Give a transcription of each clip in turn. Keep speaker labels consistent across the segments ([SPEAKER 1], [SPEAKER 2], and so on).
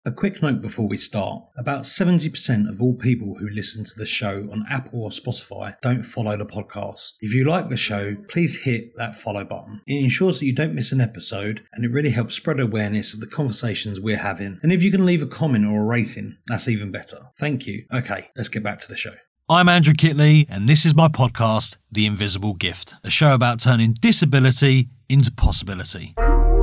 [SPEAKER 1] A quick note before we start. About 70% of all people who listen to the show on Apple or Spotify don't follow the podcast. If you like the show, please hit that follow button. It ensures that you don't miss an episode, and it really helps spread awareness of the conversations we're having. And if you can leave a comment or a rating, that's even better. Thank you. Okay, let's get back to the show.
[SPEAKER 2] I'm Andrew Kitley, and this is my podcast, The Invisible Gift, a show about turning disability into possibility.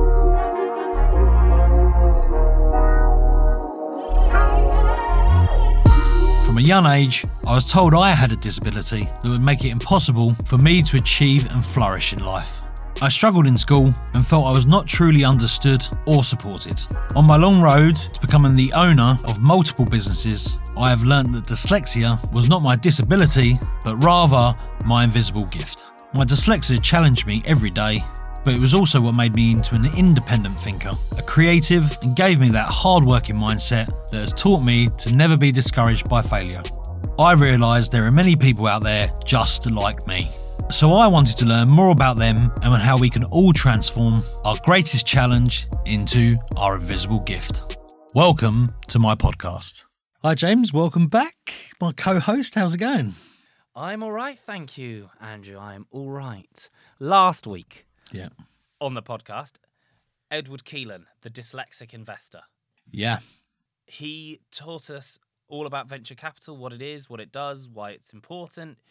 [SPEAKER 2] From a young age, I was told I had a disability that would make it impossible for me to achieve and flourish in life. I struggled in school and felt I was not truly understood or supported. On my long road to becoming the owner of multiple businesses, I have learnt that dyslexia was not my disability, but rather my invisible gift. My dyslexia challenged me every day, but it was also what made me into an independent thinker, a creative, and gave me that hard-working mindset that has taught me to never be discouraged by failure. I realised there are many people out there just like me. So I wanted to learn more about them and how we can all transform our greatest challenge into our invisible gift. Welcome to my podcast. Hi James, welcome back. My co-host, how's it going?
[SPEAKER 3] I'm all right, thank you, Andrew. I'm all right. Last week on the podcast, Edward Keelan, the dyslexic investor.
[SPEAKER 2] Yeah.
[SPEAKER 3] He taught us all about venture capital, what it is, what it does, why it's important.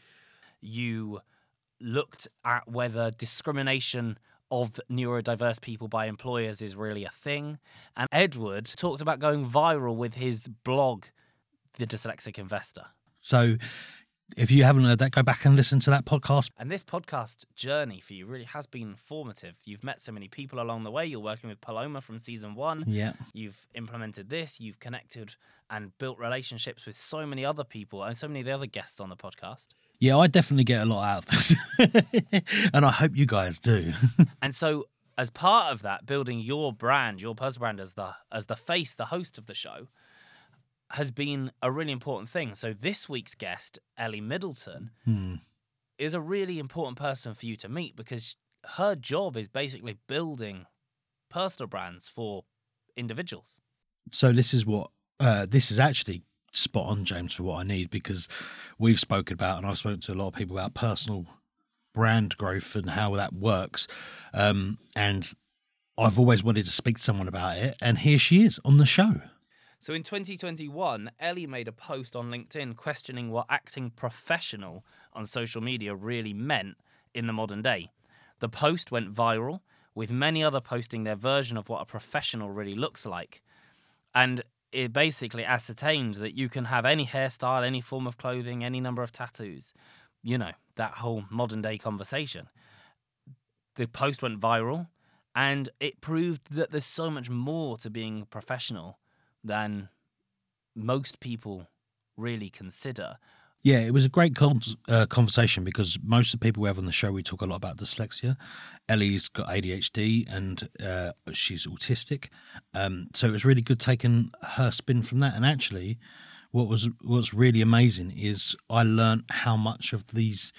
[SPEAKER 3] You looked at whether discrimination of neurodiverse people by employers is really a thing. And Edward talked about going viral with his blog, The Dyslexic Investor.
[SPEAKER 2] So if you haven't heard that, go back and listen to that podcast.
[SPEAKER 3] And this podcast journey for you really has been formative. You've met so many people along the way. You're working with Paloma from season 1.
[SPEAKER 2] Yeah.
[SPEAKER 3] You've implemented this. You've connected and built relationships with so many other people and so many of the other guests on the podcast.
[SPEAKER 2] Yeah, I definitely get a lot out of this. And I hope you guys do.
[SPEAKER 3] And so as part of that, building your brand, your personal brand as the face, the host of the show, has been a really important thing. So this week's guest, Ellie Middleton, is a really important person for you to meet because her job is basically building personal brands for individuals.
[SPEAKER 2] So this is actually spot on, James, for what I need, because we've spoken about, and I've spoken to a lot of people about personal brand growth and how that works. And I've always wanted to speak to someone about it. And here she is on the show.
[SPEAKER 3] So in 2021, Ellie made a post on LinkedIn questioning what acting professional on social media really meant in the modern day. The post went viral, with many other posting their version of what a professional really looks like. And it basically ascertained that you can have any hairstyle, any form of clothing, any number of tattoos. You know, that whole modern day conversation. The post went viral, and it proved that there's so much more to being professional than most people really consider.
[SPEAKER 2] Yeah, it was a great conversation because most of the people we have on the show, we talk a lot about dyslexia. Ellie's got ADHD and she's autistic. So it was really good taking her spin from that. And actually, what's really amazing is I learned how much of these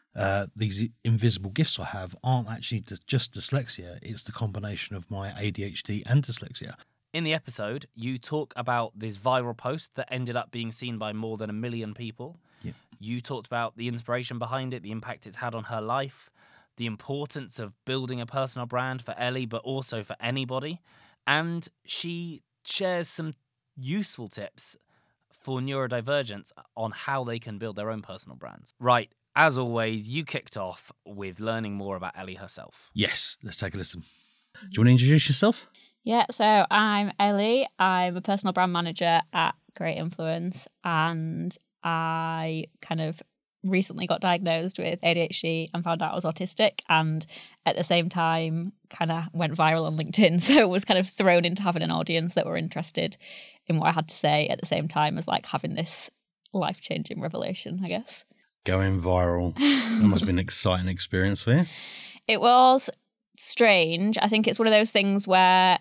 [SPEAKER 2] invisible gifts I have aren't actually just dyslexia. It's the combination of my ADHD and dyslexia.
[SPEAKER 3] In the episode, you talk about this viral post that ended up being seen by more than 1 million people.
[SPEAKER 2] Yeah.
[SPEAKER 3] You talked about the inspiration behind it, the impact it's had on her life, the importance of building a personal brand for Ellie, but also for anybody. And she shares some useful tips for neurodivergents on how they can build their own personal brands. Right, as always, you kicked off with learning more about Ellie herself.
[SPEAKER 2] Yes, let's take a listen. Do you want to introduce yourself?
[SPEAKER 4] Yeah, so I'm Ellie. I'm a personal brand manager at Great Influence, and I kind of recently got diagnosed with ADHD and found out I was autistic, and at the same time kind of went viral on LinkedIn. So was kind of thrown into having an audience that were interested in what I had to say at the same time as like having this life-changing revelation, I guess.
[SPEAKER 2] Going viral. That must have been an exciting experience for you.
[SPEAKER 4] It was strange. I think it's one of those things where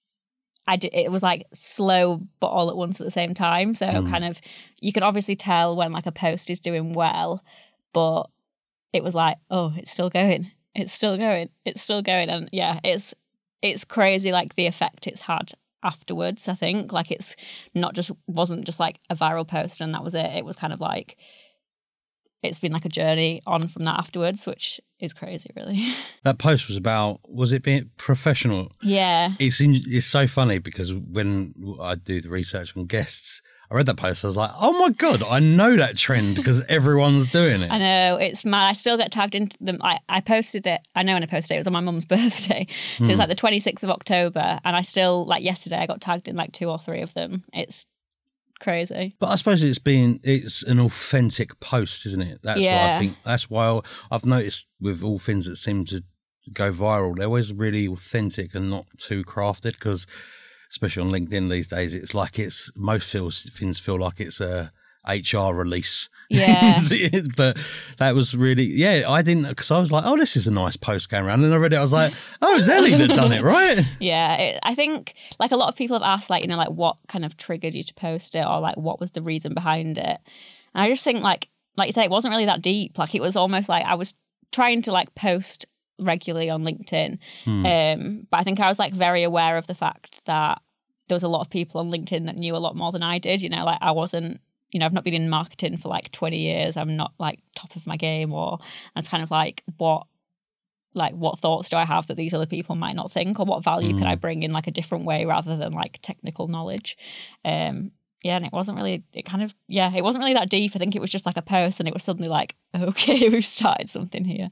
[SPEAKER 4] it was like slow but all at once at the same time. So kind of, you can obviously tell when like a post is doing well, but it was like, oh, it's still going. It's still going. It's still going. And yeah, it's crazy like the effect it's had afterwards, I think. Like, it's wasn't just like a viral post and that was it. It was kind of like, it's been like a journey on from that afterwards, which is crazy, really.
[SPEAKER 1] That post was about, was it being professional?
[SPEAKER 4] Yeah.
[SPEAKER 1] It's so funny because when I do the research on guests, I read that post, I was like, oh my God, I know that trend because everyone's doing it.
[SPEAKER 4] I know, it's mad. I still get tagged into them. I posted it, I know when I posted it, it was on my mum's birthday. So it was like the 26th of October, and I still, like yesterday, I got tagged in like 2 or 3 of them. It's crazy.
[SPEAKER 1] But I suppose it's an authentic post, isn't it? That's why I think, that's why I've noticed with all things that seem to go viral, they're always really authentic and not too crafted, because especially on LinkedIn these days, it's like most things feel like it's a HR release.
[SPEAKER 4] Yeah.
[SPEAKER 1] But that was really, I didn't, because I was like, oh, this is a nice post going around. And I read it, I was like, oh, it's Ellie that done it, right?
[SPEAKER 4] Yeah. I think like a lot of people have asked, like, you know, like what kind of triggered you to post it, or like what was the reason behind it. And I just think like you say, it wasn't really that deep. Like, it was almost like I was trying to like post regularly on LinkedIn. But I think I was like very aware of the fact that there was a lot of people on LinkedIn that knew a lot more than I did. You know, like I wasn't, you know, I've not been in marketing for like 20 years. I'm not like top of my game, or it's kind of like what thoughts do I have that these other people might not think, or what value could I bring in like a different way rather than like technical knowledge. And it wasn't really, it wasn't really that deep. I think it was just like a post, and it was suddenly like, okay, we've started something here.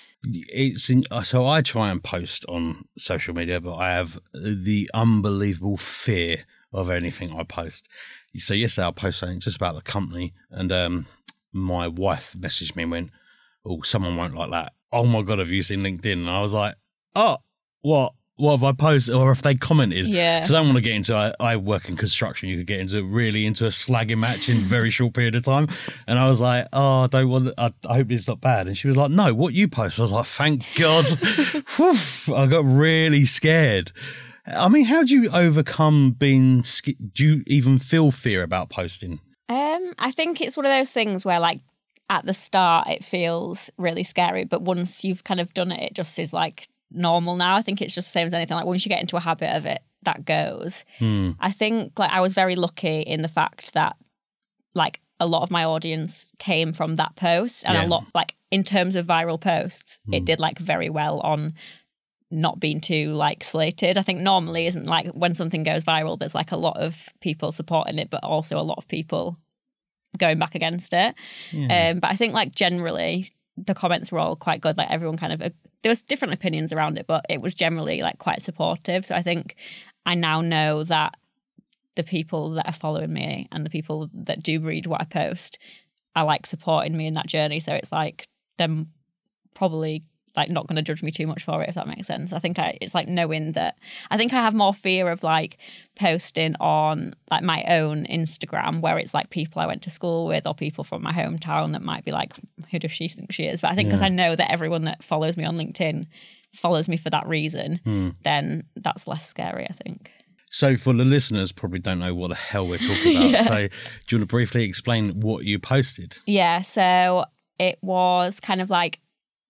[SPEAKER 1] So I try and post on social media, but I have the unbelievable fear of anything I post. So yesterday I posted something just about the company, and my wife messaged me and went, oh, someone won't like that. Oh my God, have you seen LinkedIn? And I was like, oh, what have I posted, or if they commented?
[SPEAKER 4] Yeah.
[SPEAKER 1] Because I don't want to get into, I work in construction, you could get into a slagging match in a very short period of time. And I was like, oh, I hope it's not bad. And she was like, no, what you post? I was like, thank God. Whew, I got really scared. I mean, how do you overcome do you even feel fear about posting?
[SPEAKER 4] I think it's one of those things where like at the start it feels really scary, but once you've kind of done it, it just is like normal now. I think it's just the same as anything. Like once you get into a habit of it, that goes. I think like I was very lucky in the fact that like a lot of my audience came from that post, and a lot, like in terms of viral posts, it did like very well on not being too like slated. I think normally isn't like when something goes viral, there's like a lot of people supporting it, but also a lot of people going back against it. But I think like generally the comments were all quite good. Like everyone kind of, there was different opinions around it, but it was generally like quite supportive. So I think I now know that the people that are following me and the people that do read what I post are like supporting me in that journey. So it's like them probably like not going to judge me too much for it, if that makes sense. I think it's like knowing that, I think I have more fear of like posting on like my own Instagram where it's like people I went to school with or people from my hometown that might be like, who does she think she is? But I think because I know that everyone that follows me on LinkedIn follows me for that reason, then that's less scary, I think.
[SPEAKER 1] So for the listeners probably don't know what the hell we're talking about. So do you want to briefly explain what you posted? Yeah,
[SPEAKER 4] so it was kind of like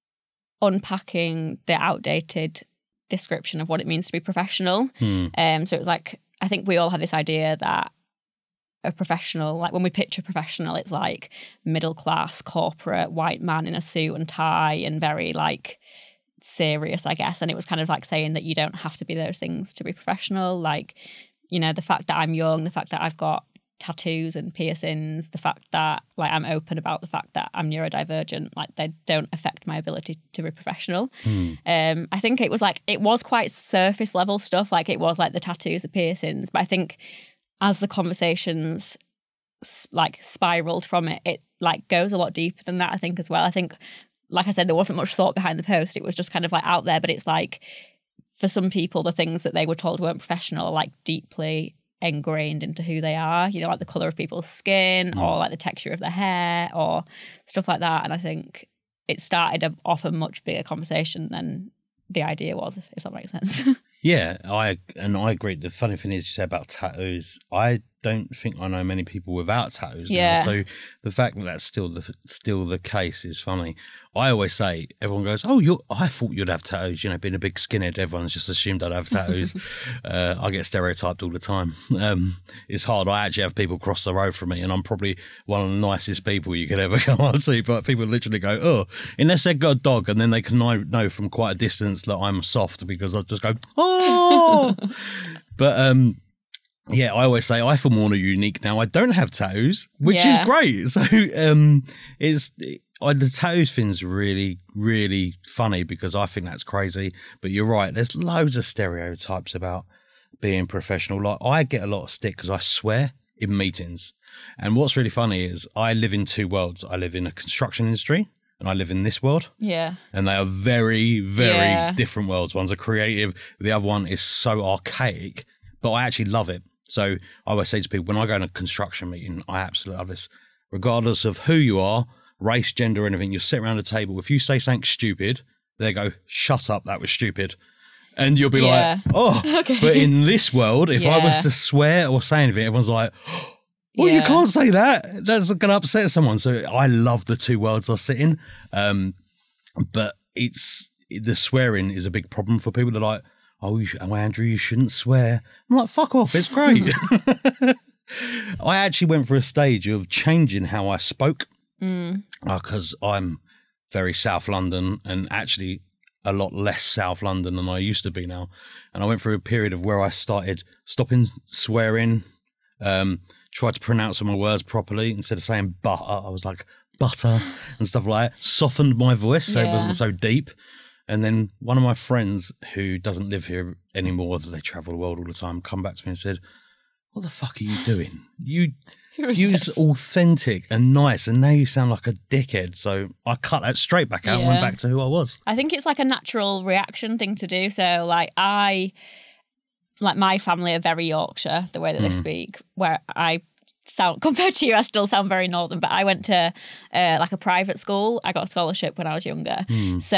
[SPEAKER 4] unpacking the outdated description of what it means to be professional. So it was like, I think we all had this idea that a professional, like when we picture professional, it's like middle class, corporate, white man in a suit and tie and very like serious, I guess. And it was kind of like saying that you don't have to be those things to be professional. Like, you know, the fact that I'm young, the fact that I've got tattoos and piercings, the fact that like I'm open about the fact that I'm neurodivergent, like they don't affect my ability to be professional. I think it was quite surface level stuff, like it was like the tattoos, the piercings, but I think as the conversations like spiraled from it, it like goes a lot deeper than that, I think, as well. I think, like I said, there wasn't much thought behind the post. It was just kind of like out there, but it's like for some people, the things that they were told weren't professional are like deeply ingrained into who they are, you know, like the colour of people's skin or like the texture of their hair or stuff like that. And I think it started off a much bigger conversation than the idea was, if that makes sense.
[SPEAKER 1] Yeah, I agree. The funny thing is, you say about tattoos, I
[SPEAKER 2] don't think I know many people without tattoos.
[SPEAKER 4] Yeah.
[SPEAKER 2] Now. So the fact that that's still the case is funny. I always say, everyone goes, "Oh, I thought you'd have tattoos." You know, being a big skinhead, everyone's just assumed I'd have tattoos. I get stereotyped all the time. It's hard. I actually have people cross the road from me, and I'm probably one of the nicest people you could ever come on to. But people literally go, "Oh," unless they've got a dog, and then they can know from quite a distance that I'm soft because I just go, "Oh." But yeah, I always say I feel more unique now. I don't have tattoos, which is great. So the tattoos thing's really, really funny because I think that's crazy. But you're right. There's loads of stereotypes about being professional. Like, I get a lot of stick because I swear in meetings. And what's really funny is I live in two worlds. I live in a construction industry and I live in this world.
[SPEAKER 4] Yeah.
[SPEAKER 2] And they are very, very different worlds. One's a creative. The other one is so archaic, but I actually love it. So I always say to people, when I go in a construction meeting, I absolutely love this. Regardless of who you are, race, gender, anything, you sit around a table. If you say something stupid, they go, "Shut up, that was stupid." And you'll be like, "Oh." Okay. But in this world, if I was to swear or say anything, everyone's like, "Well, you can't say that. That's going to upset someone." So I love the two worlds I sit in. But the swearing is a big problem for people. They're like, "Oh, Andrew, you shouldn't swear." I'm like, "Fuck off, it's great." I actually went for a stage of changing how I spoke because I'm very South London and actually a lot less South London than I used to be now. And I went through a period of where I started stopping swearing, tried to pronounce some of my words properly. Instead of saying butter, I was like butter and stuff like that. Softened my voice so it wasn't so deep. And then one of my friends who doesn't live here anymore, they travel the world all the time, come back to me and said, "What the fuck are you doing? You was authentic and nice, and now you sound like a dickhead." So I cut that straight back out and went back to who I was.
[SPEAKER 4] I think it's like a natural reaction thing to do. So like my family are very Yorkshire, the way that they speak, where I sound, compared to you, I still sound very northern, but I went to like a private school. I got a scholarship when I was younger. So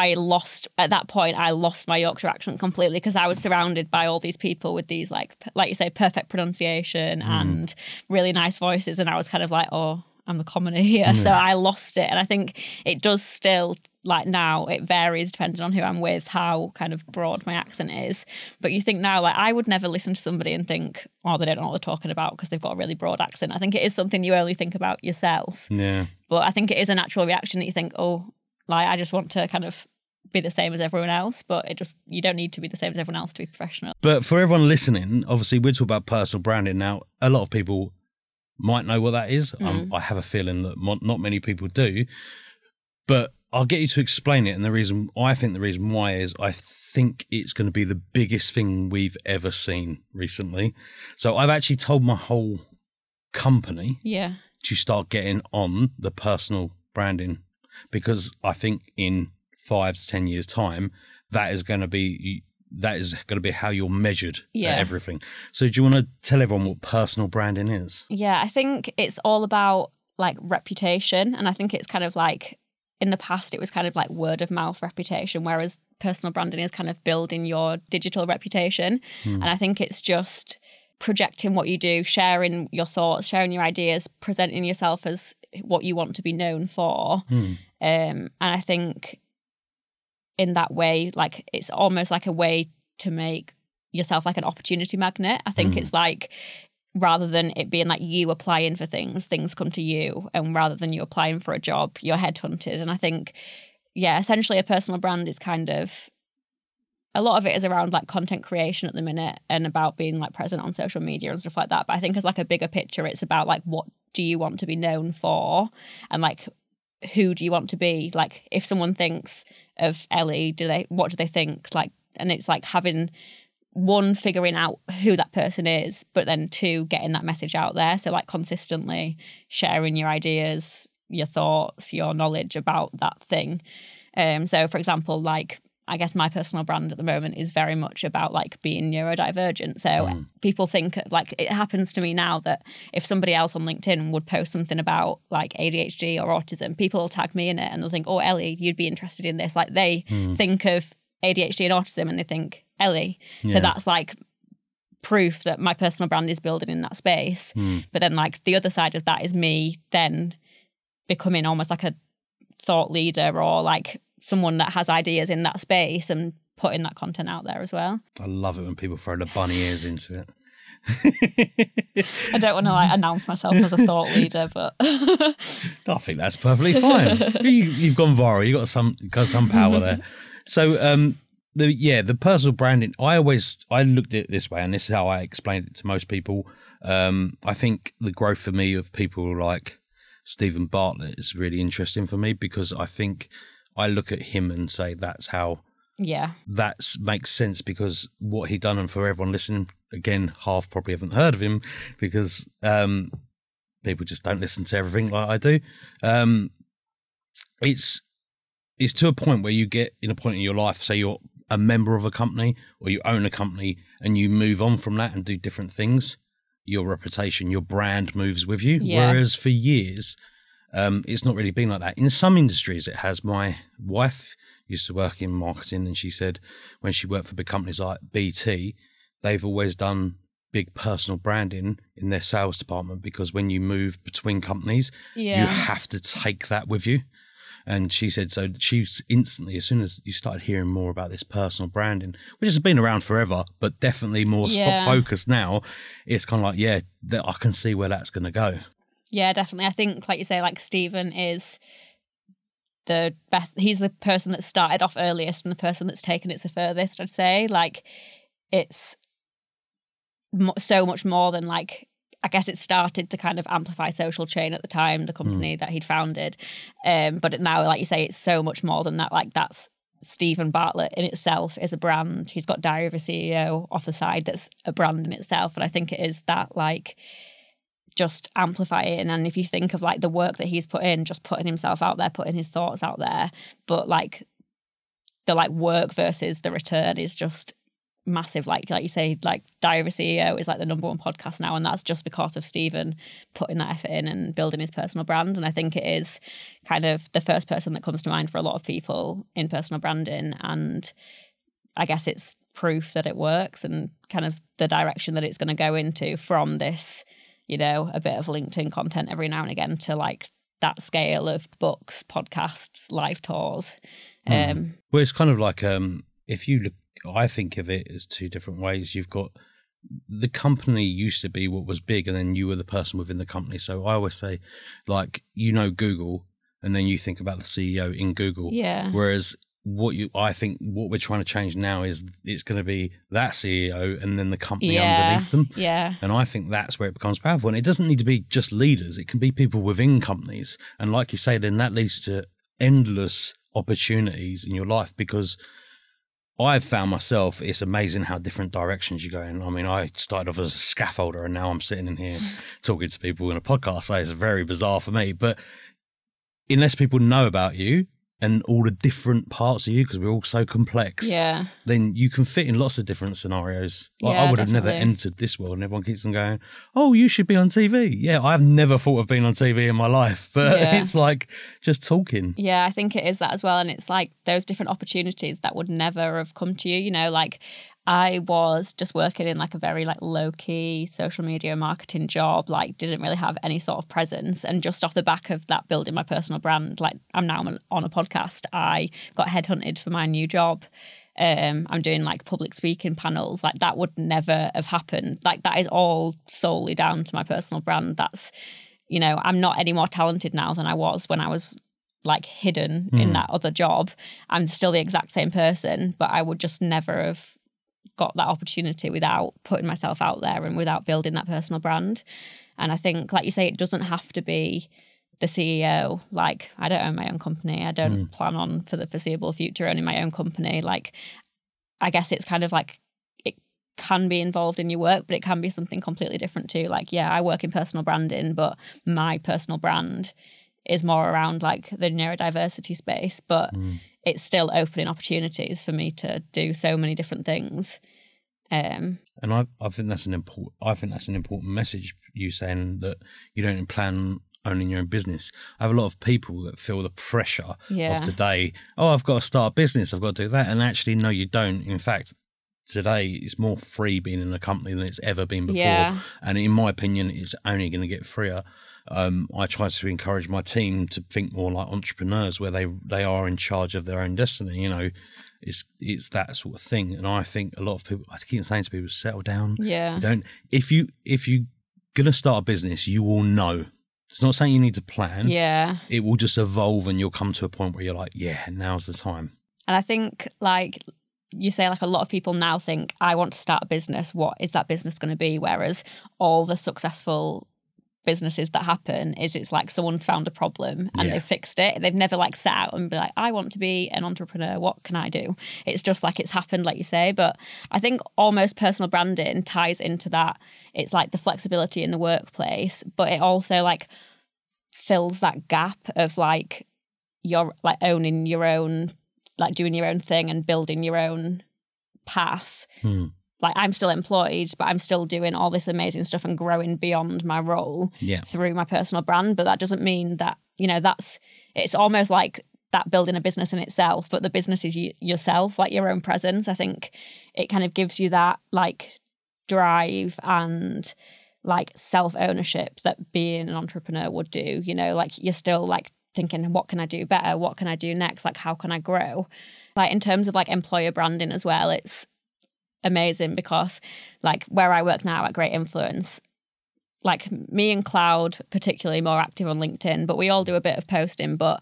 [SPEAKER 4] at that point, I lost my Yorkshire accent completely because I was surrounded by all these people with these like you say, perfect pronunciation and really nice voices. And I was kind of like, "Oh, I'm the commoner here." So I lost it. And I think it does still, like now, it varies depending on who I'm with, how kind of broad my accent is. But you think now, like I would never listen to somebody and think, "Oh, they don't know what they're talking about," because they've got a really broad accent. I think it is something you only think about yourself.
[SPEAKER 2] Yeah.
[SPEAKER 4] But I think it is a natural reaction that you think, "Oh, like I just want to kind of be the same as everyone else," but you don't need to be the same as everyone else to be professional.
[SPEAKER 2] But for everyone listening, obviously we're talking about personal branding now. A lot of people might know what that is. I have a feeling that not many people do, but I'll get you to explain it. And the reason why is I think it's going to be the biggest thing we've ever seen recently. So I've actually told my whole company to start getting on the personal branding, because I think in 5 to 10 years time, that is going to be how you're measured at everything. So do you want to tell everyone what personal branding is? Yeah,
[SPEAKER 4] I think it's all about like reputation. And I think it's kind of like, in the past, it was kind of like word of mouth reputation, whereas personal branding is kind of building your digital reputation. And I think it's just projecting what you do, sharing your thoughts, sharing your ideas, presenting yourself as what you want to be known for. And I think in that way, like it's almost like a way to make yourself like an opportunity magnet. I think it's like, rather than it being like you applying for things come to you, and rather than you applying for a job, you're headhunted. And I think, essentially a personal brand is kind of, a lot of it is around like content creation at the minute and about being like present on social media and stuff like that. But I think as like a bigger picture, it's about like, what do you want to be known for? And like, who do you want to be? Like if someone thinks of Ellie, what do they think? Like, and it's like having, one, figuring out who that person is, but then 2, getting that message out there. So like consistently sharing your ideas, your thoughts, your knowledge about that thing. So for example, like I guess my personal brand at the moment is very much about like being neurodivergent. So people think, like, it happens to me now that if somebody else on LinkedIn would post something about like ADHD or autism, people will tag me in it and they'll think, "Oh, Ellie, you'd be interested in this." Like they think of ADHD and autism and they think Ellie. So that's like proof that my personal brand is building in that space. But then like the other side of that is me then becoming almost like a thought leader or like someone that has ideas in that space and putting that content out there as well.
[SPEAKER 1] I love it when people throw the bunny ears into it.
[SPEAKER 4] I don't want to like announce myself as a thought leader, but
[SPEAKER 1] I think that's perfectly fine. You've gone viral. You've got some power there. So the personal branding, I looked at it this way, and this is how I explained it to most people. I think the growth for me of people like Stephen Bartlett is really interesting for me, because I think I look at him and say that makes sense, because what he done, and for everyone listening, again, half probably haven't heard of him because people just don't listen to everything like I do. It's to a point where you get in a point in your life, say you're a member of a company or you own a company, and you move on from that and do different things. Your reputation, your brand moves with you. Yeah. Whereas for years, it's not really been like that. In some industries, it has. My wife used to work in marketing, and she said when she worked for big companies like BT, they've always done big personal branding in their sales department, because when you move between companies, you have to take that with you. And she said, so she instantly, as soon as you started hearing more about this personal branding, which has been around forever, but definitely more spot focused now, it's kind of like, I can see where that's going to go.
[SPEAKER 4] Yeah, definitely. I think, like you say, like Stephen is the best. He's the person that started off earliest and the person that's taken it the furthest, I'd say. Like, it's so much more than like, I guess it started to kind of amplify Social Chain at the time, the company that he'd founded. But now, like you say, it's so much more than that. Like, that's Stephen Bartlett in itself is a brand. He's got Diary of a CEO off the side that's a brand in itself. And I think it is that, like, just amplifying. And if you think of like the work that he's put in, just putting himself out there, putting his thoughts out there, but like the like work versus the return is just massive. Like you say, like Diary of a CEO is like the number one podcast now, and that's just because of Stephen putting that effort in and building his personal brand. And I think it is kind of the first person that comes to mind for a lot of people in personal branding, and I guess it's proof that it works and kind of the direction that it's going to go into from this, you know, a bit of LinkedIn content every now and again to like that scale of books, podcasts, live tours.
[SPEAKER 1] Well, it's kind of like if you look, I think of it as two different ways. You've got the company used to be what was big, and then you were the person within the company. So I always say, like, you know, Google, and then you think about the CEO in Google.
[SPEAKER 4] Yeah.
[SPEAKER 1] Whereas I think what we're trying to change now is it's going to be that CEO and then the company underneath them.
[SPEAKER 4] Yeah.
[SPEAKER 1] And I think that's where it becomes powerful. And it doesn't need to be just leaders. It can be people within companies. And like you say, then that leads to endless opportunities in your life, because I've found myself, it's amazing how different directions you go in. I mean, I started off as a scaffolder and now I'm sitting in here talking to people in a podcast. So it's very bizarre for me. But unless people know about you and all the different parts of you, because we're all so complex, then you can fit in lots of different scenarios. Like, I would have never entered this world, and everyone keeps on going, oh, you should be on TV. Yeah, I've never thought of being on TV in my life, but it's like just talking.
[SPEAKER 4] Yeah, I think it is that as well. And it's like those different opportunities that would never have come to you, you know, like I was just working in like a very like low-key social media marketing job, like didn't really have any sort of presence. And just off the back of that, building my personal brand, like I'm now on a podcast. I got headhunted for my new job. I'm doing like public speaking panels. Like that would never have happened. Like that is all solely down to my personal brand. That's, you know, I'm not any more talented now than I was when I was like hidden in that other job. I'm still the exact same person, but I would just never have got that opportunity without putting myself out there and without building that personal brand. And I think, like you say, it doesn't have to be the CEO. Like, I don't own my own company. I don't plan on for the foreseeable future owning my own company. Like, I guess it's kind of like it can be involved in your work, but it can be something completely different too. Like, yeah, I work in personal branding, but my personal brand is more around like the neurodiversity space, but it's still opening opportunities for me to do so many different things.
[SPEAKER 1] And I think that's an important message, you saying that you don't plan owning your own business. I have a lot of people that feel the pressure of today. Oh, I've got to start a business. I've got to do that. And actually, no, you don't. In fact, today it's more free being in a company than it's ever been before.
[SPEAKER 4] Yeah.
[SPEAKER 1] And in my opinion, it's only going to get freer. I try to encourage my team to think more like entrepreneurs, where they are in charge of their own destiny. You know, it's that sort of thing. And I think a lot of people, I keep saying to people, settle down.
[SPEAKER 4] Yeah.
[SPEAKER 1] If you're going to start a business, you will know. It's not saying you need to plan.
[SPEAKER 4] Yeah.
[SPEAKER 1] It will just evolve, and you'll come to a point where you're like, yeah, now's the time.
[SPEAKER 4] And I think, like you say, like a lot of people now think, I want to start a business. What is that business going to be? Whereas all the successful businesses that happen it's like someone's found a problem and they've fixed it. They've never like sat out and be like, I want to be an entrepreneur. What can I do? It's just like it's happened, like you say. But I think almost personal branding ties into that. It's like the flexibility in the workplace, but it also like fills that gap of like you're like owning your own, like doing your own thing and building your own path. Like I'm still employed, but I'm still doing all this amazing stuff and growing beyond my role through my personal brand. But that doesn't mean that, you know, it's almost like that building a business in itself, but the business is yourself, like your own presence. I think it kind of gives you that like drive and like self-ownership that being an entrepreneur would do. You know, like you're still like thinking, what can I do better? What can I do next? Like, how can I grow? Like in terms of like employer branding as well, it's amazing because like where I work now at Great Influence, like me and Cloud particularly more active on LinkedIn, but we all do a bit of posting, but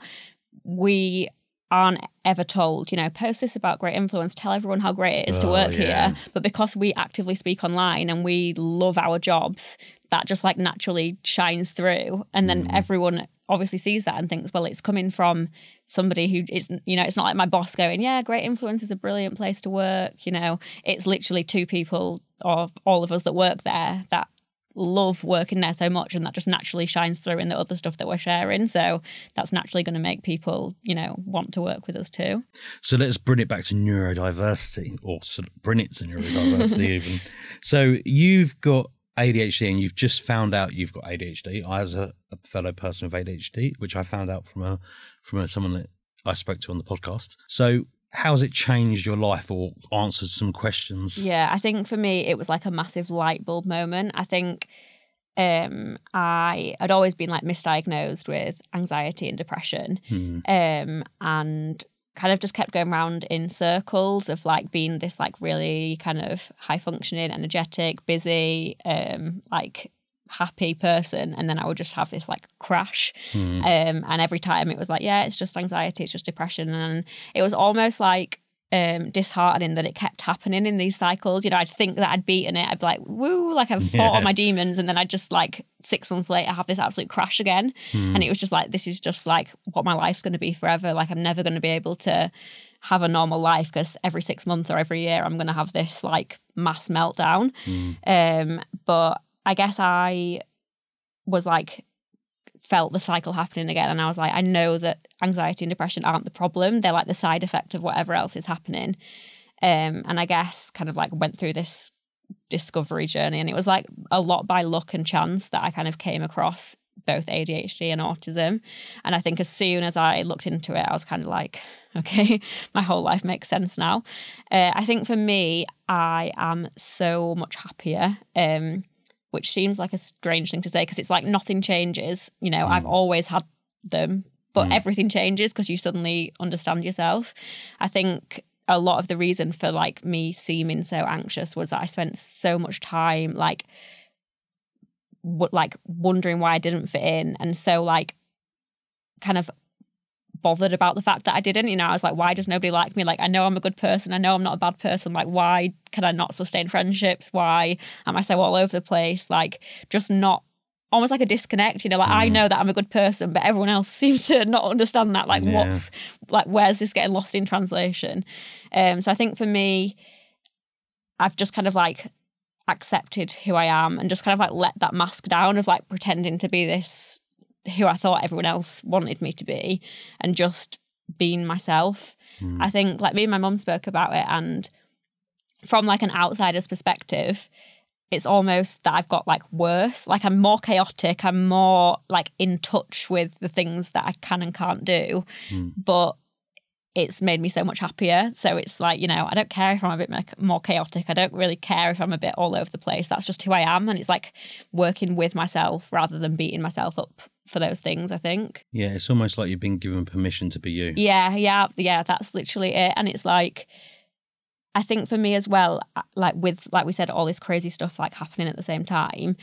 [SPEAKER 4] we aren't ever told, you know, post this about Great Influence, tell everyone how great it is to work here. But because we actively speak online and we love our jobs, that just like naturally shines through. And then everyone obviously sees that and thinks, well, it's coming from somebody who is, you know, it's not like my boss going, yeah, Great Influence is a brilliant place to work. You know, it's literally two people or all of us that work there that love working there so much, and that just naturally shines through in the other stuff that we're sharing. So that's naturally going to make people, you know, want to work with us too.
[SPEAKER 1] So let's bring it back to neurodiversity, or sort of bring it to neurodiversity even. So you've got ADHD and you've just found out you've got ADHD. I, as a fellow person with ADHD, which I found out from someone that I spoke to on the podcast. So how has it changed your life or answered some questions? Yeah,
[SPEAKER 4] I think for me, it was like a massive light bulb moment. I think I had always been like misdiagnosed with anxiety and depression, and kind of just kept going around in circles of like being this like really kind of high functioning, energetic, busy, like happy person, and then I would just have this like crash, and every time it was like, yeah, it's just anxiety, it's just depression, and it was almost like disheartening that it kept happening in these cycles. You know, I'd think that I'd beaten it, I'd be like, woo, like I've fought all my demons, and then I'd just like 6 months later have this absolute crash again, and it was just like, this is just like what my life's going to be forever. Like I'm never going to be able to have a normal life because every 6 months or every year I'm going to have this like mass meltdown. But I guess I was like, felt the cycle happening again. And I was like, I know that anxiety and depression aren't the problem. They're like the side effect of whatever else is happening. And I guess kind of like went through this discovery journey. And it was like a lot by luck and chance that I kind of came across both ADHD and autism. And I think as soon as I looked into it, I was kind of like, okay, my whole life makes sense now. I think for me, I am so much happier, which seems like a strange thing to say because it's like nothing changes. You know, I've always had them, but everything changes because you suddenly understand yourself. I think a lot of the reason for like me seeming so anxious was that I spent so much time like wondering why I didn't fit in, and so like kind of bothered about the fact that I didn't. You know, I was like, why does nobody like me? Like, I know I'm a good person, I know I'm not a bad person, like why can I not sustain friendships? Why am I so all over the place? Like just not, almost like a disconnect, you know, like I know that I'm a good person, but everyone else seems to not understand that. Like what's like, where's this getting lost in translation? So I think for me, I've just kind of like accepted who I am and just kind of like let that mask down of like pretending to be this who I thought everyone else wanted me to be, and just being myself. I think like me and my mum spoke about it, and from like an outsider's perspective, it's almost that I've got like worse. Like I'm more chaotic, I'm more like in touch with the things that I can and can't do. But it's made me so much happier. So it's like, you know, I don't care if I'm a bit more chaotic. I don't really care if I'm a bit all over the place. That's just who I am. And it's like working with myself rather than beating myself up for those things, I think.
[SPEAKER 2] Yeah, it's almost like you've been given permission to be you.
[SPEAKER 4] Yeah, that's literally it. And it's like, I think for me as well, like we said, all this crazy stuff like happening at the same time,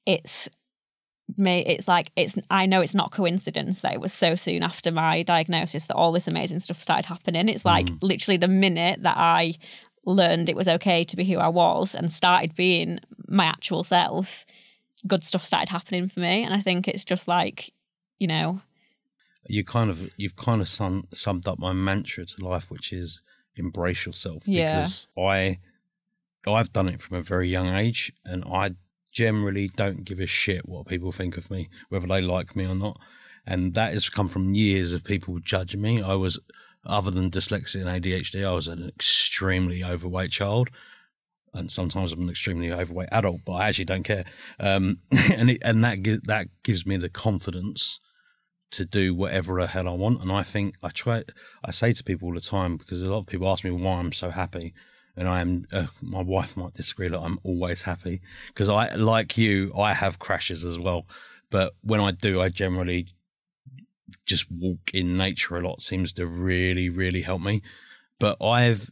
[SPEAKER 4] I know it's not coincidence that it was so soon after my diagnosis that all this amazing stuff started happening. It's like literally the minute that I learned it was okay to be who I was and started being my actual self, good stuff started happening for me. And I think it's just like, you know,
[SPEAKER 2] you've kind of summed up my mantra to life, which is embrace yourself.
[SPEAKER 4] Yeah.
[SPEAKER 2] Because I've done it from a very young age, and I generally don't give a shit what people think of me, whether they like me or not. And that has come from years of people judging me. I was, other than dyslexia and ADHD, I was an extremely overweight child. And sometimes I'm an extremely overweight adult, but I actually don't care. And that gives me the confidence to do whatever the hell I want. And I think I say to people all the time, because a lot of people ask me why I'm so happy. And I am, my wife might disagree that I'm always happy, because I, like you, I have crashes as well. But when I do, I generally just walk in nature a lot. Seems to really, really help me. But that's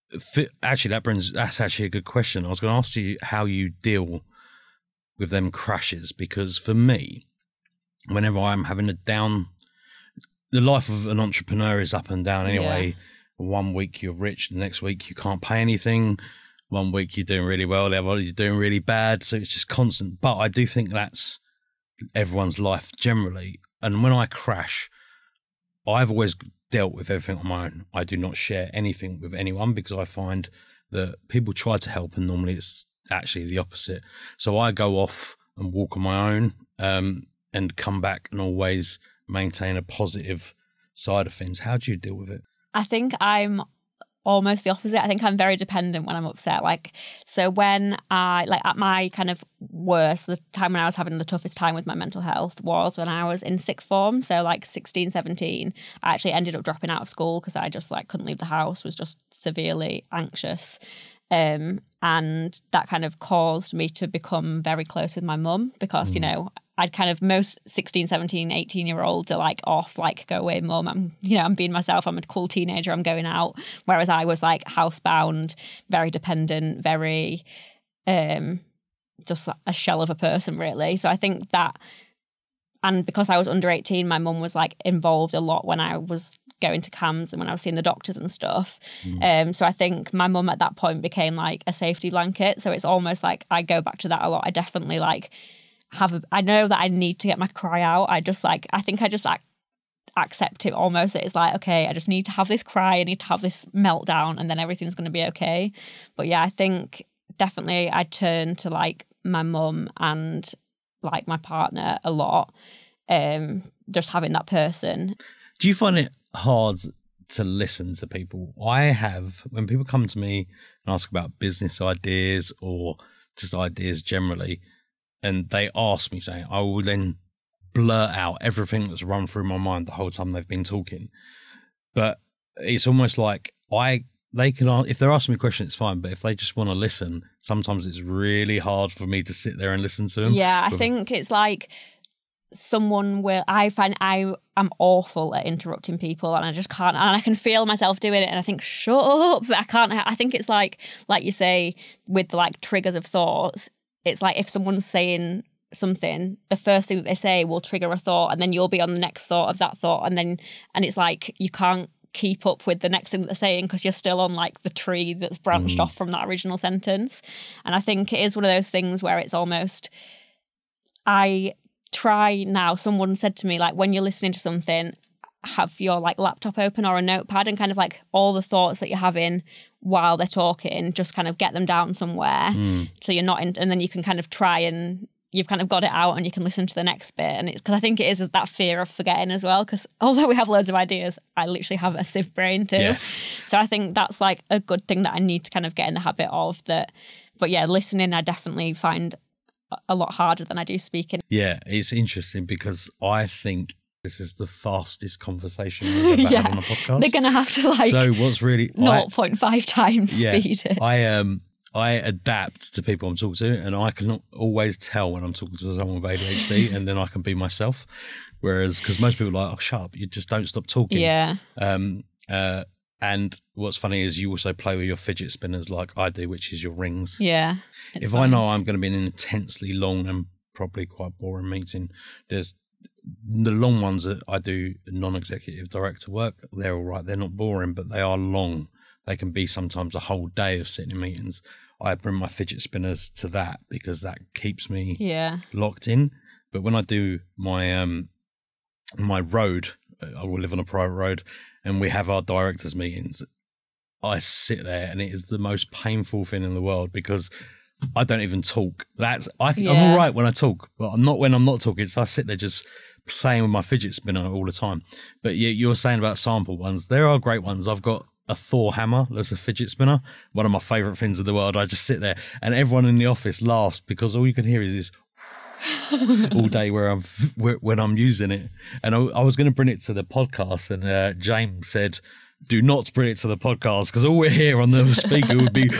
[SPEAKER 2] actually a good question. I was going to ask you how you deal with them crashes, because for me, whenever I'm having a down, the life of an entrepreneur is up and down anyway. Yeah. 1 week you're rich, the next week you can't pay anything. 1 week you're doing really well, the other you're doing really bad. So it's just constant. But I do think that's everyone's life generally. And when I crash, I've always dealt with everything on my own. I do not share anything with anyone, because I find that people try to help and normally it's actually the opposite. So I go off and walk on my own and come back and always maintain a positive side of things. How do you deal with it?
[SPEAKER 4] I think I'm almost the opposite. I think I'm very dependent when I'm upset. Like, so when I, like at my kind of worst, the time when I was having the toughest time with my mental health was when I was in sixth form. So like 16, 17, I actually ended up dropping out of school because I just like couldn't leave the house, was just severely anxious. And that kind of caused me to become very close with my mum, because, you know, I'd kind of, most 16, 17, 18-year-olds are like off, like, go away, mum. I'm being myself. I'm a cool teenager. I'm going out. Whereas I was like housebound, very dependent, very just a shell of a person, really. So I think that, and because I was under 18, my mum was like involved a lot when I was going to CAMHS and when I was seeing the doctors and stuff. So I think my mum at that point became like a safety blanket. So it's almost like I go back to that a lot. I definitely like I know that I need to get my cry out. I think I just accept it almost. It's like, okay, I just need to have this cry. I need to have this meltdown and then everything's going to be okay. But yeah, I think definitely I turn to like my mum and like my partner a lot. Just having that person.
[SPEAKER 2] Do you find it hard to listen to people? I have, when people come to me and ask about business ideas or just ideas generally, and they ask me something, I will then blurt out everything that's run through my mind the whole time they've been talking. But it's almost like they can, if they're asking me a question, it's fine. But if they just want to listen, sometimes it's really hard for me to sit there and listen to them.
[SPEAKER 4] Yeah, I think it's like I find I am awful at interrupting people, and I just can't, and I can feel myself doing it and I think, shut up, but I can't. I think it's like you say with like triggers of thoughts, it's like if someone's saying something, the first thing that they say will trigger a thought, and then you'll be on the next thought of that thought, and it's like you can't keep up with the next thing that they're saying because you're still on like the tree that's branched off from that original sentence. And I think it is one of those things where it's almost, I try now, someone said to me, like, when you're listening to something, have your like laptop open or a notepad and kind of like all the thoughts that you're having while they're talking, just kind of get them down somewhere so you're not in, and then you can kind of try and you've kind of got it out and you can listen to the next bit. And it's because I think it is that fear of forgetting as well, because although we have loads of ideas, I literally have a sieve brain too.
[SPEAKER 2] Yes.
[SPEAKER 4] So I think that's like a good thing that I need to kind of get in the habit of that. But yeah, listening I definitely find a lot harder than I do speaking.
[SPEAKER 2] Yeah, it's interesting because I think
[SPEAKER 1] This is the fastest conversation we've ever had on a podcast.
[SPEAKER 4] They're going to have to like
[SPEAKER 1] so what's really
[SPEAKER 4] 0.5 times speed it.
[SPEAKER 1] I adapt to people I'm talking to, and I can always tell when I'm talking to someone with ADHD, and then I can be myself. Whereas, because most people are like, oh, shut up, you just don't stop talking.
[SPEAKER 4] Yeah.
[SPEAKER 1] And what's funny is you also play with your fidget spinners like I do, which is your rings.
[SPEAKER 4] Yeah.
[SPEAKER 1] If fun. I know I'm going to be in an intensely long and probably quite boring meeting, there's the long ones that I do non-executive director work. They're all right. They're not boring, but they are long. They can be sometimes a whole day of sitting in meetings. I bring my fidget spinners to that because that keeps me locked in. But when I do my my road, I will live on a private road, and we have our directors meetings, I sit there and it is the most painful thing in the world because I don't even talk. I'm all right when I talk, but I'm not when I'm not talking. So I sit there just playing with my fidget spinner all the time. But you're saying about sample ones. There are great ones. I've got a Thor hammer that's a fidget spinner, one of my favourite things in the world. I just sit there and everyone in the office laughs because all you can hear is this all day when I'm using it. And I was going to bring it to the podcast, and James said, do not bring it to the podcast because all we hear on the speaker would be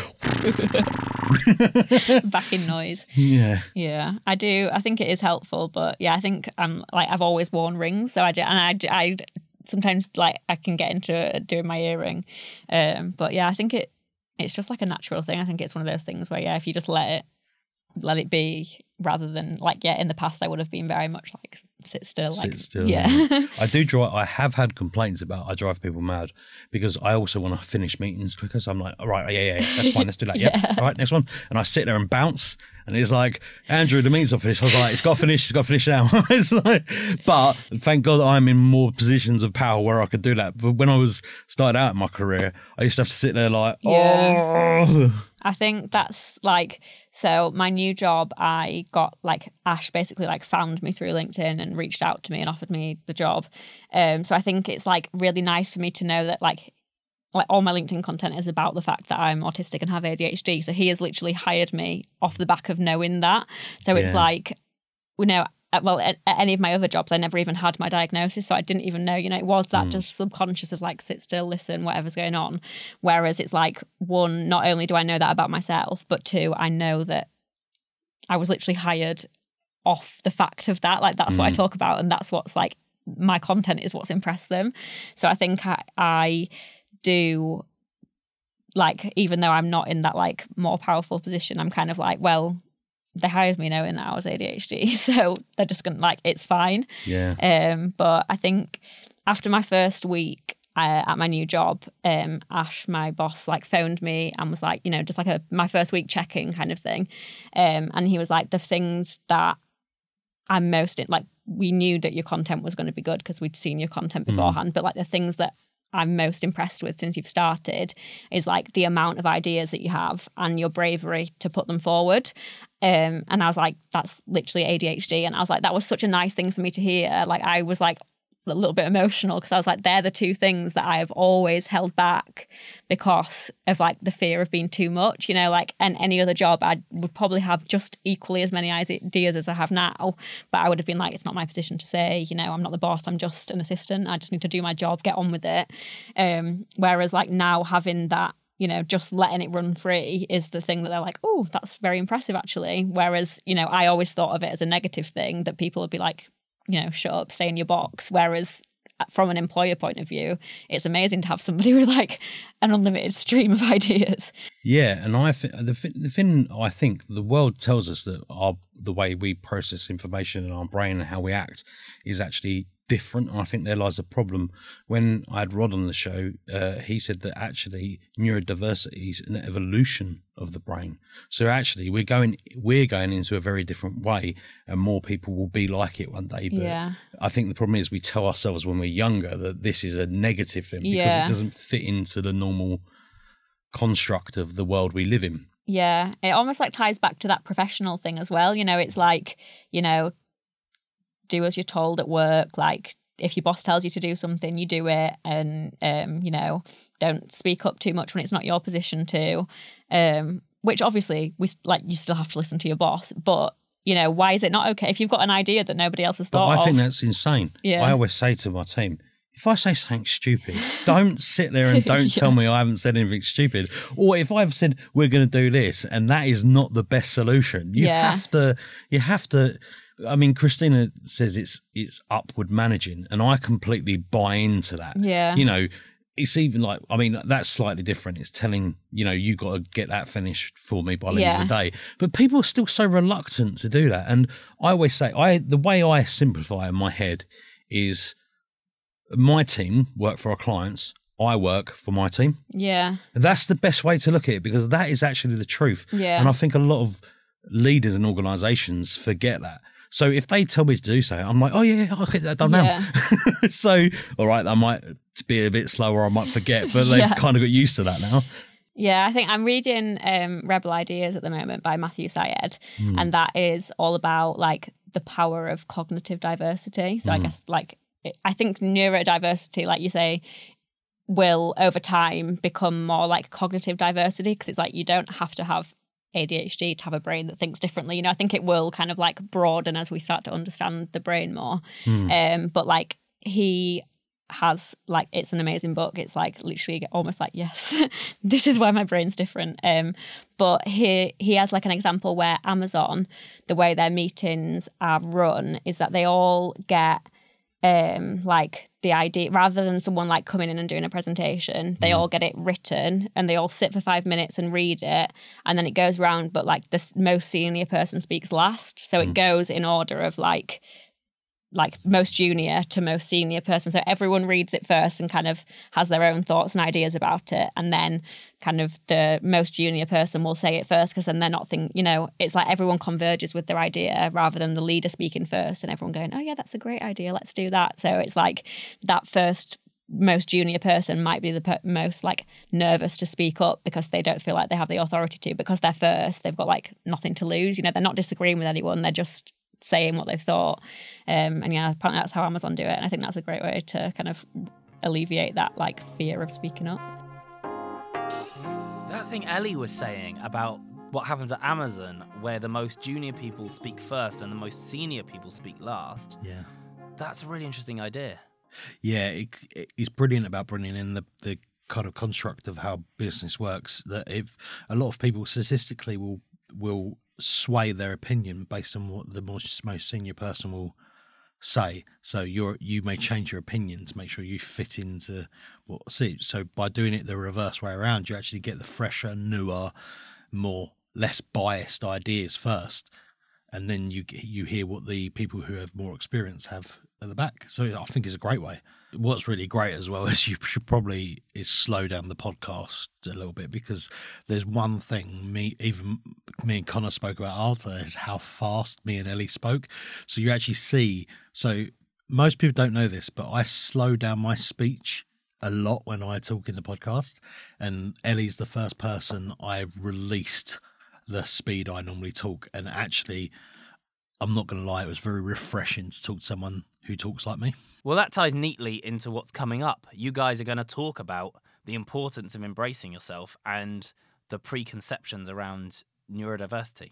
[SPEAKER 4] backing noise.
[SPEAKER 1] Yeah
[SPEAKER 4] I think it is helpful, but I think I've always worn rings, so I sometimes like I can get into doing my earring, but I think it's just like a natural thing. I think it's one of those things where if you just let it be, rather than in the past I would have been very much like sit still. I do drive. I have had complaints about I drive people mad because I also want to finish meetings quicker, so I'm like, all right, yeah, that's fine, let's do that. All right, next one. And I sit there and bounce, and it's like, Andrew, the meeting's not finished. I was like, it's got to finish now. It's like, but thank God I'm in more positions of power where I could do that. But when I was started out in my career, I used to have to sit there like, I think that's so my new job, I got Ash basically found me through LinkedIn and reached out to me and offered me the job. So I think it's really nice for me to know that all my LinkedIn content is about the fact that I'm autistic and have ADHD. So he has literally hired me off the back of knowing that. So it's at any of my other jobs, I never even had my diagnosis. So I didn't even know, it was that just subconscious of sit still, listen, whatever's going on. Whereas it's one, not only do I know that about myself, but two, I know that I was literally hired off the fact of that. That's what I talk about. And that's what's my content is what's impressed them. So I think I do, even though I'm not in that more powerful position, I'm kind of well, they hired me knowing that I was ADHD, so they're just gonna it's fine. But I think after my first week at my new job, Ash, my boss, phoned me and was just my first week checking kind of thing, and he was the things that I'm most in, we knew that your content was going to be good because we'd seen your content beforehand, but the things that I'm most impressed with since you've started is the amount of ideas that you have and your bravery to put them forward. And I was that's literally ADHD. And I was that was such a nice thing for me to hear. I was a little bit emotional because I was they're the two things that I have always held back because of the fear of being too much, and any other job I would probably have just equally as many ideas as I have now, but I would have been it's not my position to say, I'm not the boss, I'm just an assistant, I just need to do my job, get on with it. Whereas now having that, just letting it run free is the thing that they're oh, that's very impressive actually. Whereas, I always thought of it as a negative thing that people would be shut up, stay in your box. Whereas from an employer point of view, it's amazing to have somebody with an unlimited stream of ideas.
[SPEAKER 1] Yeah, and the thing I think the world tells us that the way we process information in our brain and how we act is actually different. And I think there lies a problem. When I had Rod on the show, he said that actually neurodiversity is an evolution of the brain. So actually we're going into a very different way, and more people will be like it one day. But I think the problem is we tell ourselves when we're younger that this is a negative thing because it doesn't fit into the normal construct of the world we live in.
[SPEAKER 4] Yeah, it almost ties back to that professional thing as well. It's do as you're told at work. If your boss tells you to do something, you do it, and don't speak up too much when it's not your position to. Which obviously you still have to listen to your boss, but why is it not okay? If you've got an idea that nobody else has
[SPEAKER 1] But
[SPEAKER 4] thought of.
[SPEAKER 1] I think that's insane.
[SPEAKER 4] Yeah.
[SPEAKER 1] I always say to my team, if I say something stupid, don't sit there and don't tell me I haven't said anything stupid. Or if I've said we're going to do this and that is not the best solution, you have to. I mean, Christina says it's upward managing, and I completely buy into that.
[SPEAKER 4] Yeah.
[SPEAKER 1] It's even like, I mean, that's slightly different. It's telling, you got to get that finished for me by the end of the day. But people are still so reluctant to do that. And I always say, the way I simplify in my head is my team work for our clients. I work for my team.
[SPEAKER 4] Yeah.
[SPEAKER 1] That's the best way to look at it, because that is actually the truth.
[SPEAKER 4] Yeah.
[SPEAKER 1] And I think a lot of leaders and organizations forget that. So if they tell me to do so, I'm like, oh yeah, I'll get that done now. So, all right, I might be a bit slower, I might forget, but they've kind of got used to that now.
[SPEAKER 4] Yeah, I think I'm reading Rebel Ideas at the moment by Matthew Syed, and that is all about like the power of cognitive diversity. So I guess I think neurodiversity, like you say, will over time become more like cognitive diversity, because it's like you don't have to have ADHD to have a brain that thinks differently. I think it will kind of like broaden as we start to understand the brain more. But like he has like, it's an amazing book. It's like literally almost like, yes, this is why my brain's different. But he has like an example where Amazon, the way their meetings are run is that they all get like the idea, rather than someone like coming in and doing a presentation, they all get it written and they all sit for 5 minutes and read it, and then it goes round, but like the most senior person speaks last. So it goes in order of like most junior to most senior person. So everyone reads it first and kind of has their own thoughts and ideas about it. And then kind of the most junior person will say it first, because then they're not it's like everyone converges with their idea rather than the leader speaking first and everyone going, oh yeah, that's a great idea, let's do that. So it's like that first most junior person might be the most like nervous to speak up because they don't feel like they have the authority to, because they're first, they've got like nothing to lose. They're not disagreeing with anyone, they're just saying what they've thought. Apparently that's how Amazon do it. And I think that's a great way to kind of alleviate that like fear of speaking up.
[SPEAKER 3] That thing Ellie was saying about what happens at Amazon, where the most junior people speak first and the most senior people speak last.
[SPEAKER 1] Yeah.
[SPEAKER 3] That's a really interesting idea.
[SPEAKER 1] Yeah, it's brilliant about bringing in the kind of construct of how business works, that if a lot of people statistically will sway their opinion based on what the most senior person will say. So you may change your opinion to make sure you fit into what suits. So by doing it the reverse way around, you actually get the fresher, newer, less biased ideas first, and then you hear what the people who have more experience have at the back. So I think it's a great way. What's really great as well is you should probably slow down the podcast a little bit, because there's one thing me and Connor spoke about after, is how fast me and Ellie spoke. So you actually see, so most people don't know this, but I slow down my speech a lot when I talk in the podcast, and Ellie's the first person I released the speed I normally talk. And actually, I'm not going to lie, it was very refreshing to talk to someone who talks like me.
[SPEAKER 3] Well, that ties neatly into what's coming up. You guys are going to talk about the importance of embracing yourself and the preconceptions around neurodiversity.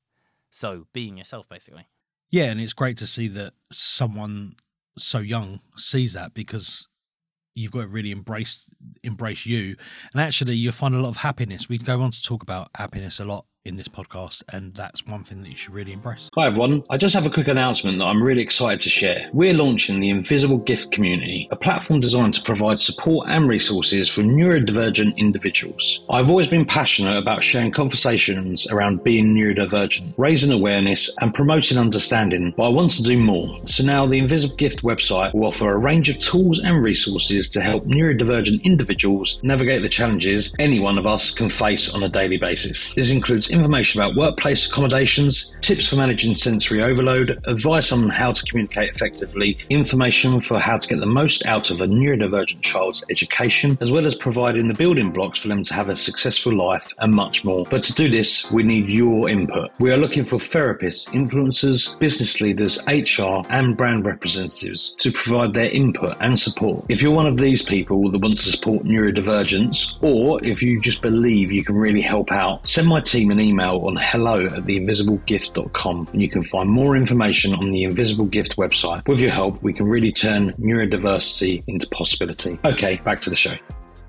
[SPEAKER 3] So being yourself, basically.
[SPEAKER 1] Yeah, and it's great to see that someone so young sees that, because you've got to really embrace you. And actually, you'll find a lot of happiness. We go on to talk about happiness a lot in this podcast, and that's one thing that you should really embrace.
[SPEAKER 5] Hi everyone, I just have a quick announcement that I'm really excited to share. We're launching the Invisible Gift Community, a platform designed to provide support and resources for neurodivergent individuals. I've always been passionate about sharing conversations around being neurodivergent, raising awareness and promoting understanding, but I want to do more. So now the Invisible Gift website will offer a range of tools and resources to help neurodivergent individuals navigate the challenges any one of us can face on a daily basis. This includes information about workplace accommodations, tips for managing sensory overload, advice on how to communicate effectively, information for how to get the most out of a neurodivergent child's education, as well as providing the building blocks for them to have a successful life, and much more. But to do this, we need your input. We are looking for therapists, influencers, business leaders, HR, and brand representatives to provide their input and support. If you're one of these people that want to support neurodivergence, or if you just believe you can really help out, send my team an email on hello@theinvisiblegift.com and you can find more information on the Invisible Gift website. With your help, we can really turn neurodiversity into possibility. Okay, back to the show.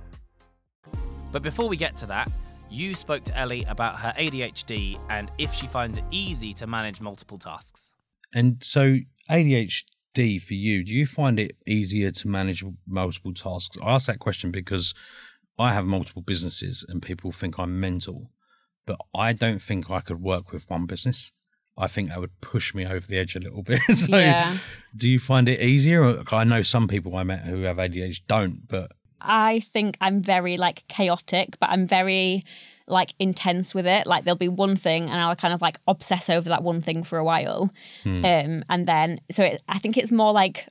[SPEAKER 3] But before we get to that, you spoke to Ellie about her ADHD and if she finds it easy to manage multiple tasks.
[SPEAKER 2] And so ADHD for you, do you find it easier to manage multiple tasks? I ask that question because I have multiple businesses and people think I'm mental, but I don't think I could work with one business. I think that would push me over the edge a little bit. So do you find it easier? I know some people I met who have ADHD don't, but...
[SPEAKER 4] I think I'm very like chaotic, but I'm very like intense with it. Like there'll be one thing and I'll kind of like obsess over that one thing for a while. And then, I think it's more like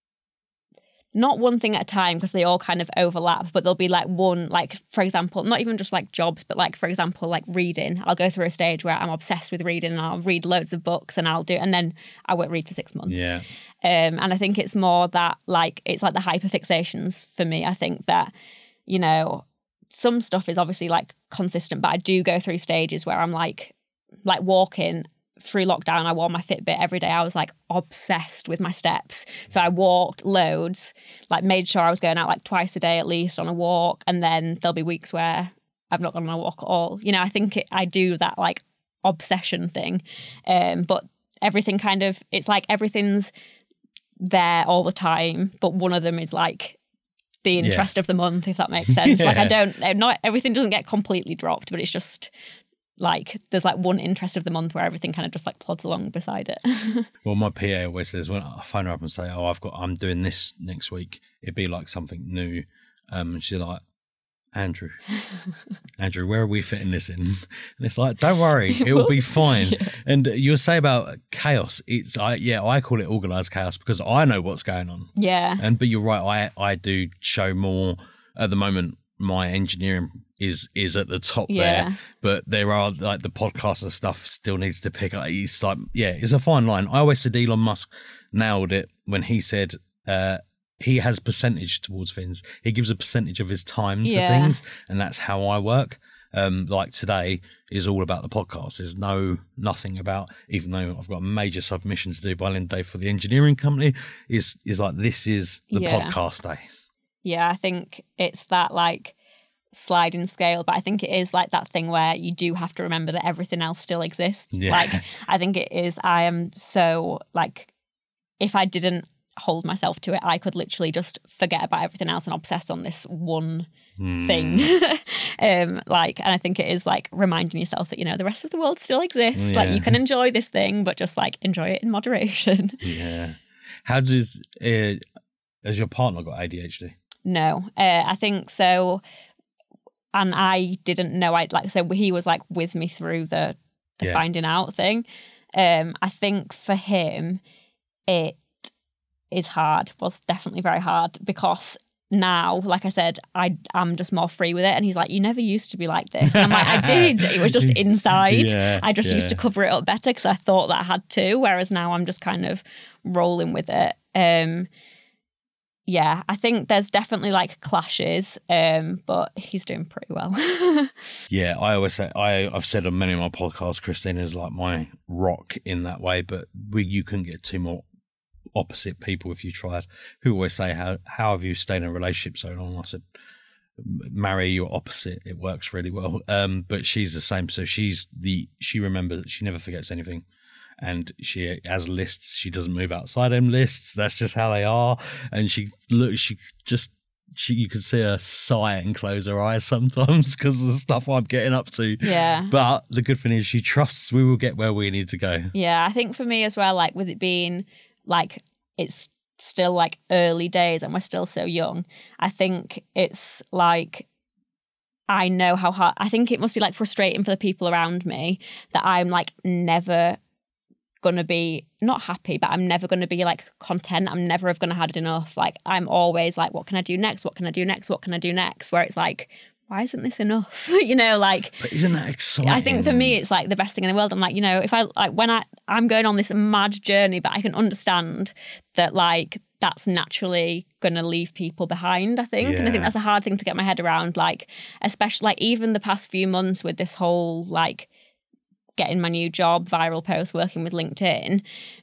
[SPEAKER 4] not one thing at a time because they all kind of overlap, but there'll be like one, like for example, not even just like jobs, but like for example, like reading. I'll go through a stage where I'm obsessed with reading and I'll read loads of books and and then I won't read for 6 months.
[SPEAKER 2] Yeah.
[SPEAKER 4] And I think it's more that like, it's like the hyperfixations for me. I think that, you know, some stuff is obviously like consistent, but I do go through stages where I'm like walking through lockdown. I wore my Fitbit every day. I was like obsessed with my steps. So I walked loads, like made sure I was going out like twice a day at least on a walk. And then there'll be weeks where I've not gone on a walk at all. You know, I think I do that like obsession thing. But everything kind of, it's like everything's there all the time, but one of them is like the interest of the month, if that makes sense. Like not everything doesn't get completely dropped, but it's just like there's like one interest of the month where everything kind of just like plods along beside it.
[SPEAKER 2] Well, my PA always says when I phone her up and say, "Oh, I'm doing this next week," it'd be like something new. And she's like, Andrew, where are we fitting this in? And it's like, don't worry, it'll be fine. Yeah. And you'll say about chaos. I call it organised chaos because I know what's going on.
[SPEAKER 4] Yeah.
[SPEAKER 2] But you're right. I do show more at the moment. My engineering is at the top there, but there are like the podcast and stuff still needs to pick up. It's like, it's a fine line. I always said Elon Musk nailed it when he said, he has percentage towards things. He gives a percentage of his time to things, and that's how I work. Like today is all about the podcast. There's nothing about, even though I've got a major submission to do by Linda Day for the engineering company, is like this is the podcast day.
[SPEAKER 4] Yeah, I think it's that like sliding scale, but I think it is like that thing where you do have to remember that everything else still exists. Yeah. Like I think it is. I am so like, if I didn't hold myself to it, I could literally just forget about everything else and obsess on this one thing. And I think it is like reminding yourself that, you know, the rest of the world still exists. Like you can enjoy this thing, but just like enjoy it in moderation.
[SPEAKER 2] Yeah. How does has your partner got ADHD?
[SPEAKER 4] No, I think so. And I didn't know. He was like with me through the finding out thing. I think for him, it is hard. Was definitely very hard because now, like I said, I'm just more free with it. And he's like, you never used to be like this. And I'm like, I did. It was just inside. I just used to cover it up better because I thought that I had to. Whereas now I'm just kind of rolling with it. Yeah, I think there's definitely like clashes, but he's doing pretty well.
[SPEAKER 2] Yeah, I always say, I've said on many of my podcasts, Christina's like my rock in that way, but you couldn't get two more opposite people if you tried. People always say, how have you stayed in a relationship so long? I said, marry your opposite. It works really well. But she's the same. So she remembers, she never forgets anything. And she has lists. She doesn't move outside them lists. That's just how they are. And you can see her sigh and close her eyes sometimes because of the stuff I'm getting up to.
[SPEAKER 4] Yeah.
[SPEAKER 2] But the good thing is she trusts we will get where we need to go.
[SPEAKER 4] Yeah, I think for me as well, like with it being like it's still like early days and we're still so young, I think it's like I know how hard. I think it must be like frustrating for the people around me that I'm like never gonna be not happy, but I'm never gonna be like content. I'm never gonna have had enough. Like I'm always like, what can I do next? What can I do next? What can I do next? Where it's like, why isn't this enough? You know, like.
[SPEAKER 2] But isn't that exciting?
[SPEAKER 4] I think for me, it's like the best thing in the world. I'm like, you know, if I like when I'm going on this mad journey, but I can understand that like that's naturally gonna leave people behind. I think, and I think that's a hard thing to get my head around. Like, especially like even the past few months with this whole like getting my new job, viral post, working with LinkedIn,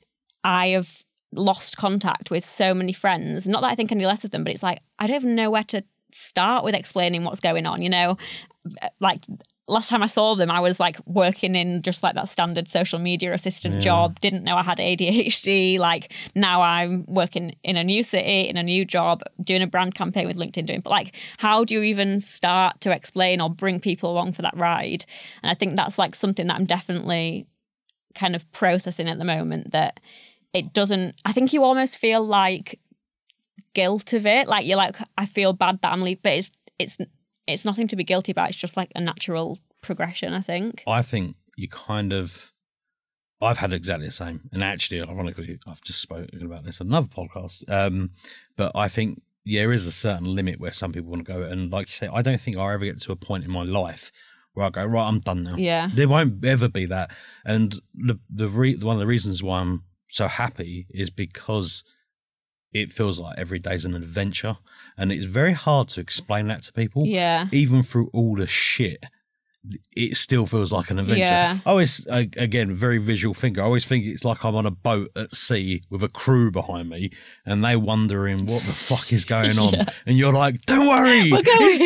[SPEAKER 4] I have lost contact with so many friends. Not that I think any less of them, but it's like, I don't even know where to start with explaining what's going on, you know? Like, last time I saw them, I was like working in just like that standard social media assistant job, didn't know I had ADHD. Like, now I'm working in a new city, in a new job, doing a brand campaign with LinkedIn, but like, how do you even start to explain or bring people along for that ride? And I think that's like something that I'm definitely kind of processing at the moment, that it doesn't, I think you almost feel like guilt of it. Like, you're like, I feel bad that I'm leaving, but it's nothing to be guilty about. It's just like a natural progression, I think.
[SPEAKER 2] I think you kind of, I've had exactly the same. And actually, ironically, I've just spoken about this on another podcast. But I think there is a certain limit where some people want to go. And like you say, I don't think I'll ever get to a point in my life where I go, right, I'm done now.
[SPEAKER 4] Yeah.
[SPEAKER 2] There won't ever be that. And one of the reasons why I'm so happy is because it feels like every day's an adventure, and it's very hard to explain that to people.
[SPEAKER 4] Yeah.
[SPEAKER 2] Even through all the shit, it still feels like an adventure.
[SPEAKER 4] Yeah.
[SPEAKER 2] I always, again, very visual thinker. I always think it's like I'm on a boat at sea with a crew behind me, and they wondering what the fuck is going on. And you're like, don't worry, it's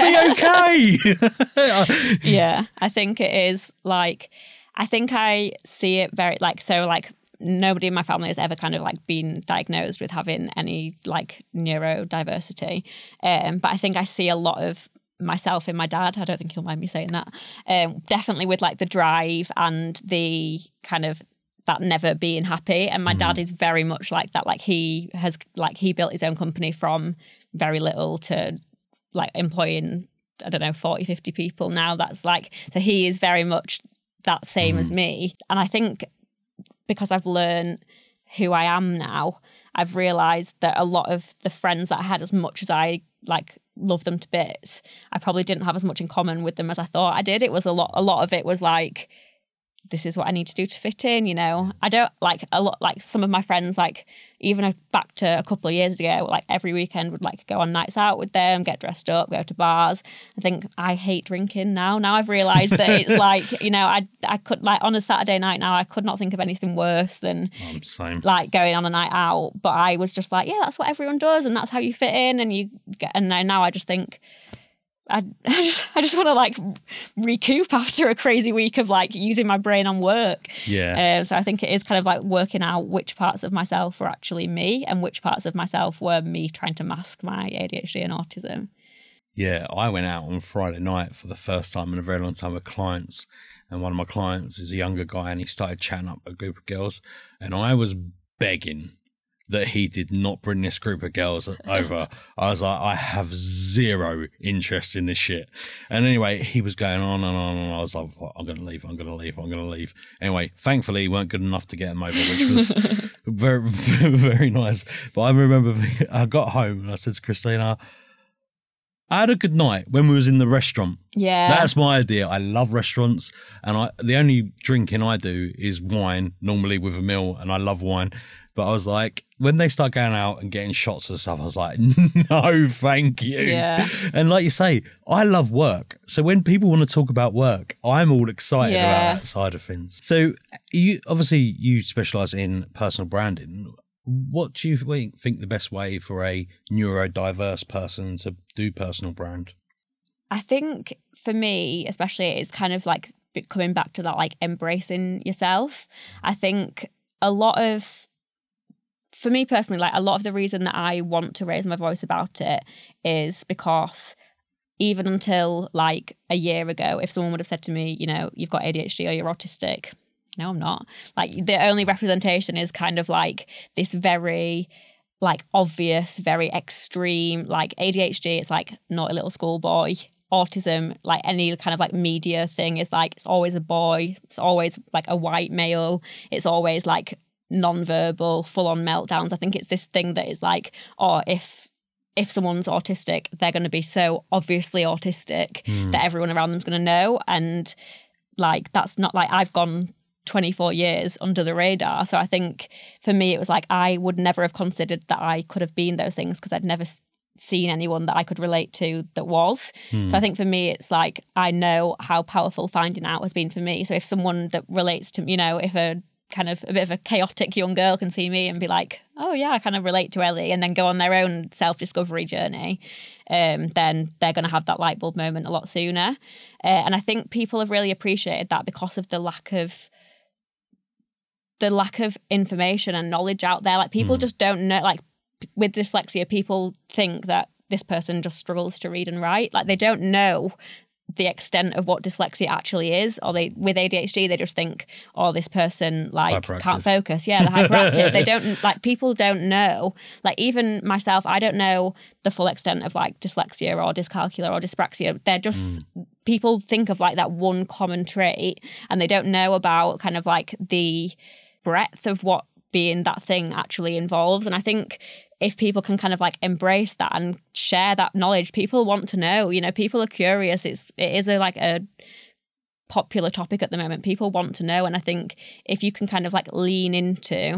[SPEAKER 2] going to be okay.
[SPEAKER 4] Yeah, I think it is like, I think I see it very like, so like, nobody in my family has ever kind of like been diagnosed with having any like neurodiversity. But I think I see a lot of myself in my dad. I don't think he'll mind me saying that. Definitely with like the drive and the kind of that never being happy. And my dad is very much like that. Like, he built his own company from very little to like employing, I don't know, 40, 50 people now. That's like, so he is very much that same as me. And I think because I've learned who I am now, I've realised that a lot of the friends that I had, as much as I like love them to bits, I probably didn't have as much in common with them as I thought I did. It was a lot of it was like, this is what I need to do to fit in, you know. I don't like a lot, like some of my friends, like even back to a couple of years ago, like every weekend would like go on nights out with them, get dressed up, go to bars. I think I hate drinking now. Now I've realised that it's like, you know, I could like on a Saturday night now, I could not think of anything worse than like going on a night out. But I was just like, yeah, that's what everyone does, and that's how you fit in. And now I just think, I just want to like recoup after a crazy week of like using my brain on work.
[SPEAKER 2] Yeah.
[SPEAKER 4] So I think it is kind of like working out which parts of myself were actually me and which parts of myself were me trying to mask my ADHD and autism.
[SPEAKER 2] Yeah, I went out on Friday night for the first time in a very long time with clients, and one of my clients is a younger guy, and he started chatting up a group of girls, and I was begging that he did not bring this group of girls over. I was like, I have zero interest in this shit. And anyway, he was going on and on, and I was like, well, I'm going to leave. Anyway, thankfully, he weren't good enough to get them over, which was very, very nice. But I remember I got home and I said to Christina, I had a good night when we was in the restaurant.
[SPEAKER 4] Yeah.
[SPEAKER 2] That's my idea. I love restaurants, and the only drinking I do is wine, normally with a meal, and I love wine. But I was like, when they start going out and getting shots and stuff, I was like, no, thank you.
[SPEAKER 4] Yeah.
[SPEAKER 2] And like you say, I love work. So when people want to talk about work, I'm all excited about that side of things. So you specialise in personal branding. What do you think the best way for a neurodiverse person to do personal brand?
[SPEAKER 4] I think for me, especially, it's kind of like coming back to that, like embracing yourself. I think for me personally, like a lot of the reason that I want to raise my voice about it is because even until like a year ago, if someone would have said to me, you know, you've got ADHD or you're autistic, no, I'm not. Like, the only representation is kind of like this very like obvious, very extreme, like ADHD, it's like not a little schoolboy. Autism, like any kind of like media thing, is like, it's always a boy, it's always like a white male, it's always like non-verbal, full-on meltdowns. I think it's this thing that is like, oh, if someone's autistic, they're going to be so obviously autistic that everyone around them's going to know. And like, that's not like, I've gone 24 years under the radar. So I think for me, it was like, I would never have considered that I could have been those things because I'd never seen anyone that I could relate to that was. So I think for me, it's like, I know how powerful finding out has been for me. So if someone that relates to, you know, if a kind of a bit of a chaotic young girl can see me and be like, oh yeah, I kind of relate to Ellie, and then go on their own self-discovery journey, then they're going to have that light bulb moment a lot sooner. And I think people have really appreciated that because of the lack of information and knowledge out there. Like people just don't know, like with dyslexia, people think that this person just struggles to read and write. Like they don't know the extent of what dyslexia actually is, or with ADHD they just think, oh, this person like can't focus. Yeah, they're hyperactive. They don't, like, people don't know, like even myself, I don't know the full extent of like dyslexia or dyscalculia or dyspraxia. They're just people think of like that one common trait, and they don't know about kind of like the breadth of what being that thing actually involves. And I think if people can kind of like embrace that and share that knowledge, people want to know, you know, people are curious. It is a popular topic at the moment. People want to know. And I think if you can kind of like lean into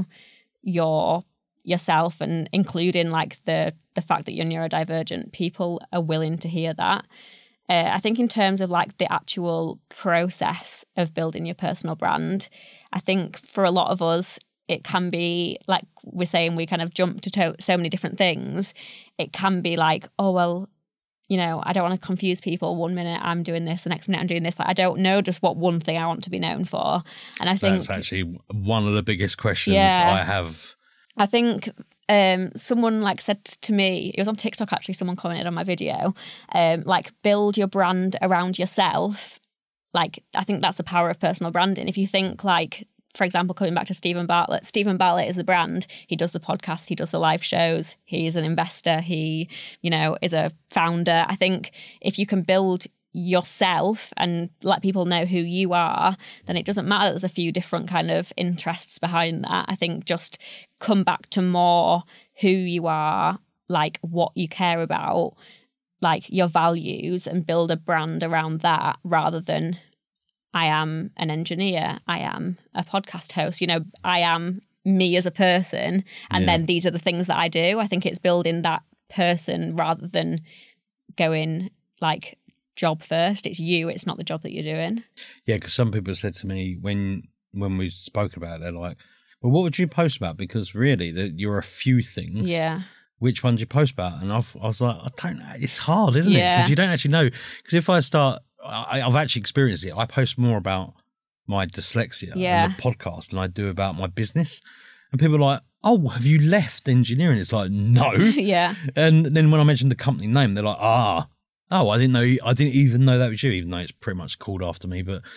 [SPEAKER 4] yourself and including like the fact that you're neurodivergent, people are willing to hear that. I think in terms of like the actual process of building your personal brand, I think for a lot of us, it can be like we're saying, we kind of jump to so many different things. It can be like, oh, well, you know, I don't want to confuse people. 1 minute I'm doing this, the next minute I'm doing this. Like, I don't know just what one thing I want to be known for. And I think
[SPEAKER 2] that's actually one of the biggest questions I have.
[SPEAKER 4] I think someone like said to me, it was on TikTok actually, someone commented on my video, like build your brand around yourself. Like, I think that's the power of personal branding. If you think like, for example, coming back to Stephen Bartlett is the brand. He does the podcast, he does the live shows, he's an investor, he, you know, is a founder. I think if you can build yourself and let people know who you are, then it doesn't matter that there's a few different kind of interests behind that. I think just come back to more who you are, like what you care about, like your values, and build a brand around that rather than I am an engineer, I am a podcast host, you know, I am me as a person, and then these are the things that I do. I think it's building that person rather than going like job first. It's you, it's not the job that you're doing.
[SPEAKER 2] Yeah, because some people said to me when we spoke about it, they're like, well, what would you post about? Because really, you're a few things.
[SPEAKER 4] Yeah.
[SPEAKER 2] Which one do you post about? And I was like, I don't know. It's hard, isn't it? Because you don't actually know. Because if I start... I've actually experienced it. I post more about my dyslexia and the podcast than I do about my business. And people are like, oh, have you left engineering? It's like, no.
[SPEAKER 4] Yeah.
[SPEAKER 2] And then when I mentioned the company name, they're like, I didn't even know that was you, even though it's pretty much called after me. But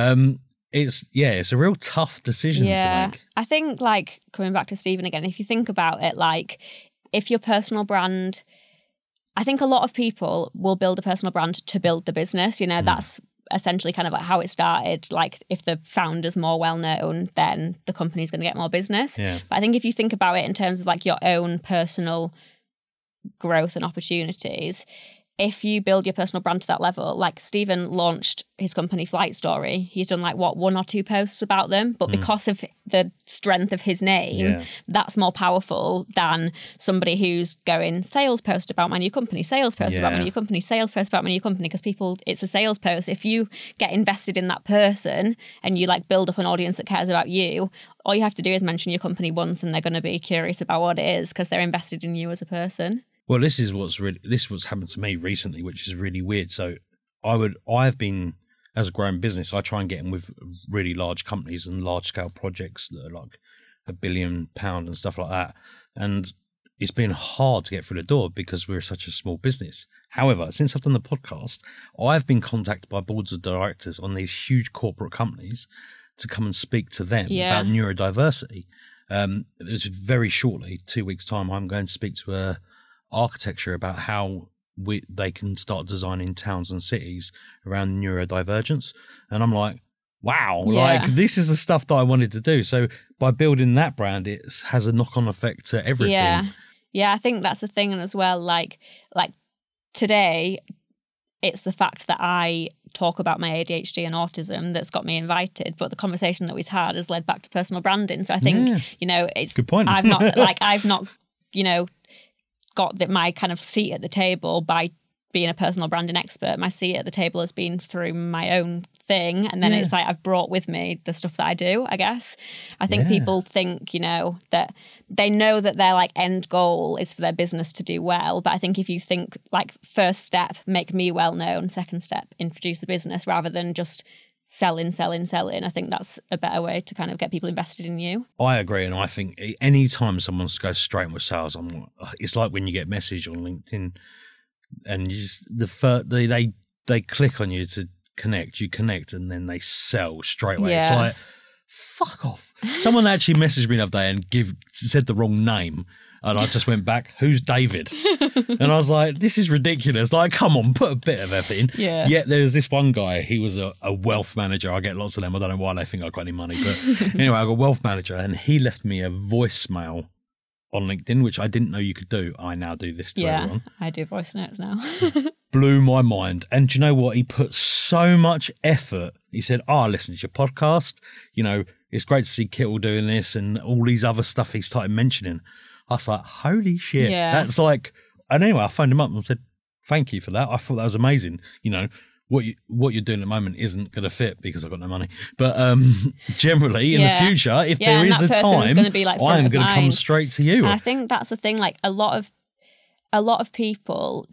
[SPEAKER 2] it's a real tough decision to make.
[SPEAKER 4] I think like coming back to Stephen again, if you think about it, like if your personal brand, I think a lot of people will build a personal brand to build the business. You know, that's essentially kind of like how it started. Like if the founder's more well-known, then the company's going to get more business. Yeah. But I think if you think about it in terms of like your own personal growth and opportunities, if you build your personal brand to that level, like Stephen launched his company Flight Story, he's done like 1 or 2 posts about them, but because of the strength of his name, that's more powerful than somebody who's going sales post about my new company, sales post about my new company, sales post about my new company, because people, it's a sales post. If you get invested in that person and you like build up an audience that cares about you, all you have to do is mention your company once and they're going to be curious about what it is because they're invested in you as a person.
[SPEAKER 2] Well, this is what's happened to me recently, which is really weird. So I've been, as a growing business, I try and get in with really large companies and large scale projects that are like £1 billion and stuff like that. And it's been hard to get through the door because we're such a small business. However, since I've done the podcast, I've been contacted by boards of directors on these huge corporate companies to come and speak to them about neurodiversity. It's very shortly, 2 weeks' time, I'm going to speak to a architecture about how they can start designing towns and cities around neurodivergence. And I'm like, wow, like this is the stuff that I wanted to do. So by building that brand, it has a knock-on effect to everything.
[SPEAKER 4] Yeah, I think that's the thing as well. Like today, it's the fact that I talk about my ADHD and autism that's got me invited, but the conversation that we've had has led back to personal branding. So I think, you know, it's
[SPEAKER 2] good point.
[SPEAKER 4] I've not, you know, got my kind of seat at the table by being a personal branding expert. My seat at the table has been through my own thing, and then it's like I've brought with me the stuff that I do, I guess. I think people think, that they know that their like end goal is for their business to do well, but I think if you think like first step, make me well known, second step, introduce the business, rather than just selling, I think that's a better way to kind of get people invested in you.
[SPEAKER 2] I agree, and I think any time someone goes straight with sales, it's like when you get a message on LinkedIn and you just, they click on you to connect, you connect, and then they sell straight away. It's like, fuck off. Someone actually messaged me the other day and said the wrong name, and I just went back, who's David? And I was like, this is ridiculous. Like, come on, put a bit of effort in.
[SPEAKER 4] Yeah.
[SPEAKER 2] Yet there's this one guy, he was a wealth manager. I get lots of them. I don't know why they think I got any money, but anyway, I got a wealth manager, and he left me a voicemail on LinkedIn, which I didn't know you could do. I now do this to everyone.
[SPEAKER 4] I do voice notes now.
[SPEAKER 2] Blew my mind. And do you know what? He put so much effort. He said, I listened to your podcast. It's great to see Kittle doing this and all these other stuff he started mentioning. I was like, holy shit.
[SPEAKER 4] Yeah.
[SPEAKER 2] That's like, and anyway, I phoned him up and said, thank you for that. I thought that was amazing. What you're doing at the moment isn't going to fit because I've got no money. But generally, in the future, if there is a time,
[SPEAKER 4] like
[SPEAKER 2] I'm going to come straight to you.
[SPEAKER 4] And I think that's the thing. Like a lot of people,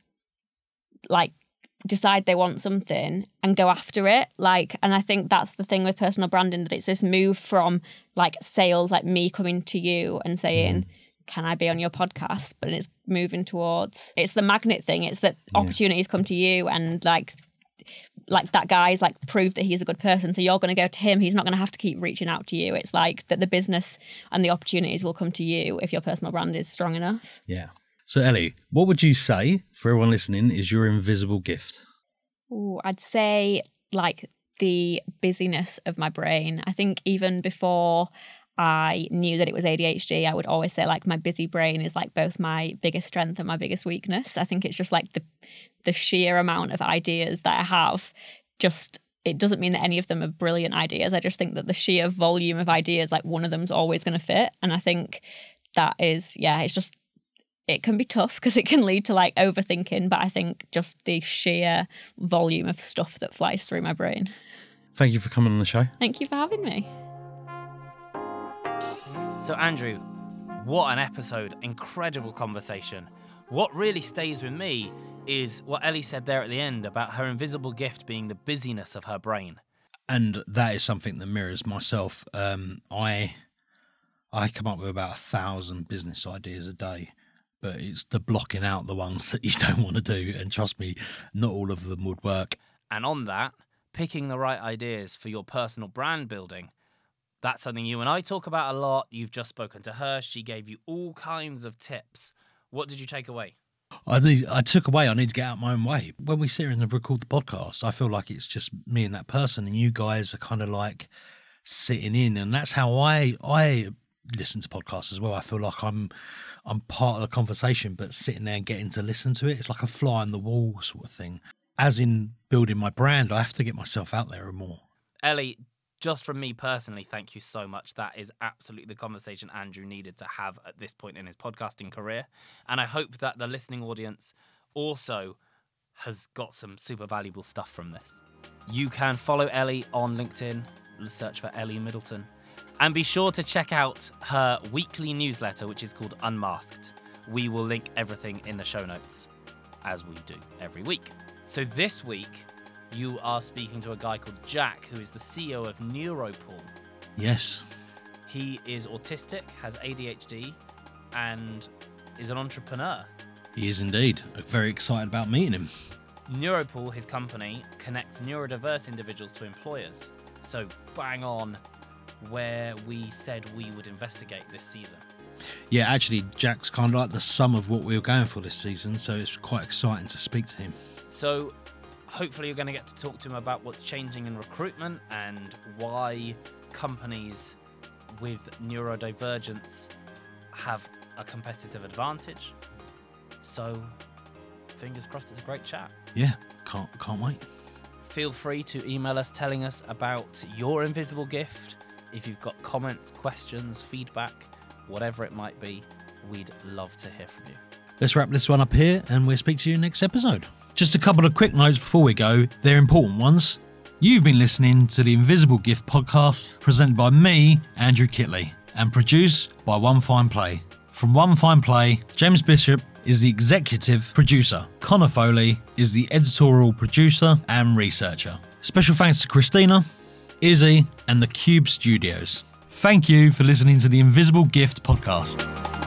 [SPEAKER 4] like, decide they want something and go after it. Like, and I think that's the thing with personal branding, that it's this move from like sales, like me coming to you and saying, can I be on your podcast? But it's moving towards, it's the magnet thing. It's that opportunities come to you, and like that guy's like proved that he's a good person, so you're going to go to him. He's not going to have to keep reaching out to you. It's like that the business and the opportunities will come to you if your personal brand is strong enough.
[SPEAKER 2] Yeah. So Ellie, what would you say, for everyone listening, is your invisible gift?
[SPEAKER 4] Ooh, I'd say like the busyness of my brain. I think even before I knew that it was ADHD, I would always say like my busy brain is like both my biggest strength and my biggest weakness. I think it's just like the sheer amount of ideas that I have, it doesn't mean that any of them are brilliant ideas. I just think that the sheer volume of ideas, like one of them's always going to fit. And I think that is, it's just, it can be tough because it can lead to like overthinking, but I think just the sheer volume of stuff that flies through my brain.
[SPEAKER 2] Thank you for coming on the show.
[SPEAKER 4] Thank you for having me.
[SPEAKER 3] So Andrew, what an episode. Incredible conversation. What really stays with me is what Ellie said there at the end about her invisible gift being the busyness of her brain.
[SPEAKER 2] And that is something that mirrors myself. I come up with about 1,000 business ideas a day, but it's the blocking out the ones that you don't want to do. And trust me, not all of them would work.
[SPEAKER 3] And on that, picking the right ideas for your personal brand building, that's something you and I talk about a lot. You've just spoken to her. She gave you all kinds of tips. What did you take away?
[SPEAKER 2] I took away, I need to get out my own way. When we sit here and record the podcast, I feel like it's just me and that person, and you guys are kind of like sitting in. And that's how I listen to podcasts as well. I feel like I'm part of the conversation, but sitting there and getting to listen to it, it's like a fly on the wall sort of thing. As in building my brand, I have to get myself out there more.
[SPEAKER 3] Ellie, just from me personally, thank you so much. That is absolutely the conversation Andrew needed to have at this point in his podcasting career. And I hope that the listening audience also has got some super valuable stuff from this. You can follow Ellie on LinkedIn, search for Ellie Middleton, and be sure to check out her weekly newsletter, which is called Unmasked. We will link everything in the show notes, as we do every week. So this week, you are speaking to a guy called Jack, who is the CEO of Neuropool.
[SPEAKER 2] Yes.
[SPEAKER 3] He is autistic, has ADHD, and is an entrepreneur.
[SPEAKER 2] He is indeed. I'm very excited about meeting him.
[SPEAKER 3] Neuropool, his company, connects neurodiverse individuals to employers. So bang on where we said we would investigate this season.
[SPEAKER 2] Yeah, actually, Jack's kind of like the sum of what we were going for this season, so it's quite exciting to speak to him.
[SPEAKER 3] So hopefully you're going to get to talk to him about what's changing in recruitment and why companies with neurodivergence have a competitive advantage. So fingers crossed, it's a great chat.
[SPEAKER 2] Yeah, can't wait.
[SPEAKER 3] Feel free to email us telling us about your invisible gift. If you've got comments, questions, feedback, whatever it might be, we'd love to hear from you.
[SPEAKER 2] let's wrap this one up here and we'll speak to you next episode. Just a couple of quick notes before we go. They're important ones. You've been listening to the Invisible Gift podcast, presented by me, Andrew Kitley, and produced by One Fine Play. From One Fine Play, James Bishop is the executive producer. Connor Foley is the editorial producer and researcher. Special thanks to Christina, Izzy, and the Cube Studios. Thank you for listening to the Invisible Gift podcast.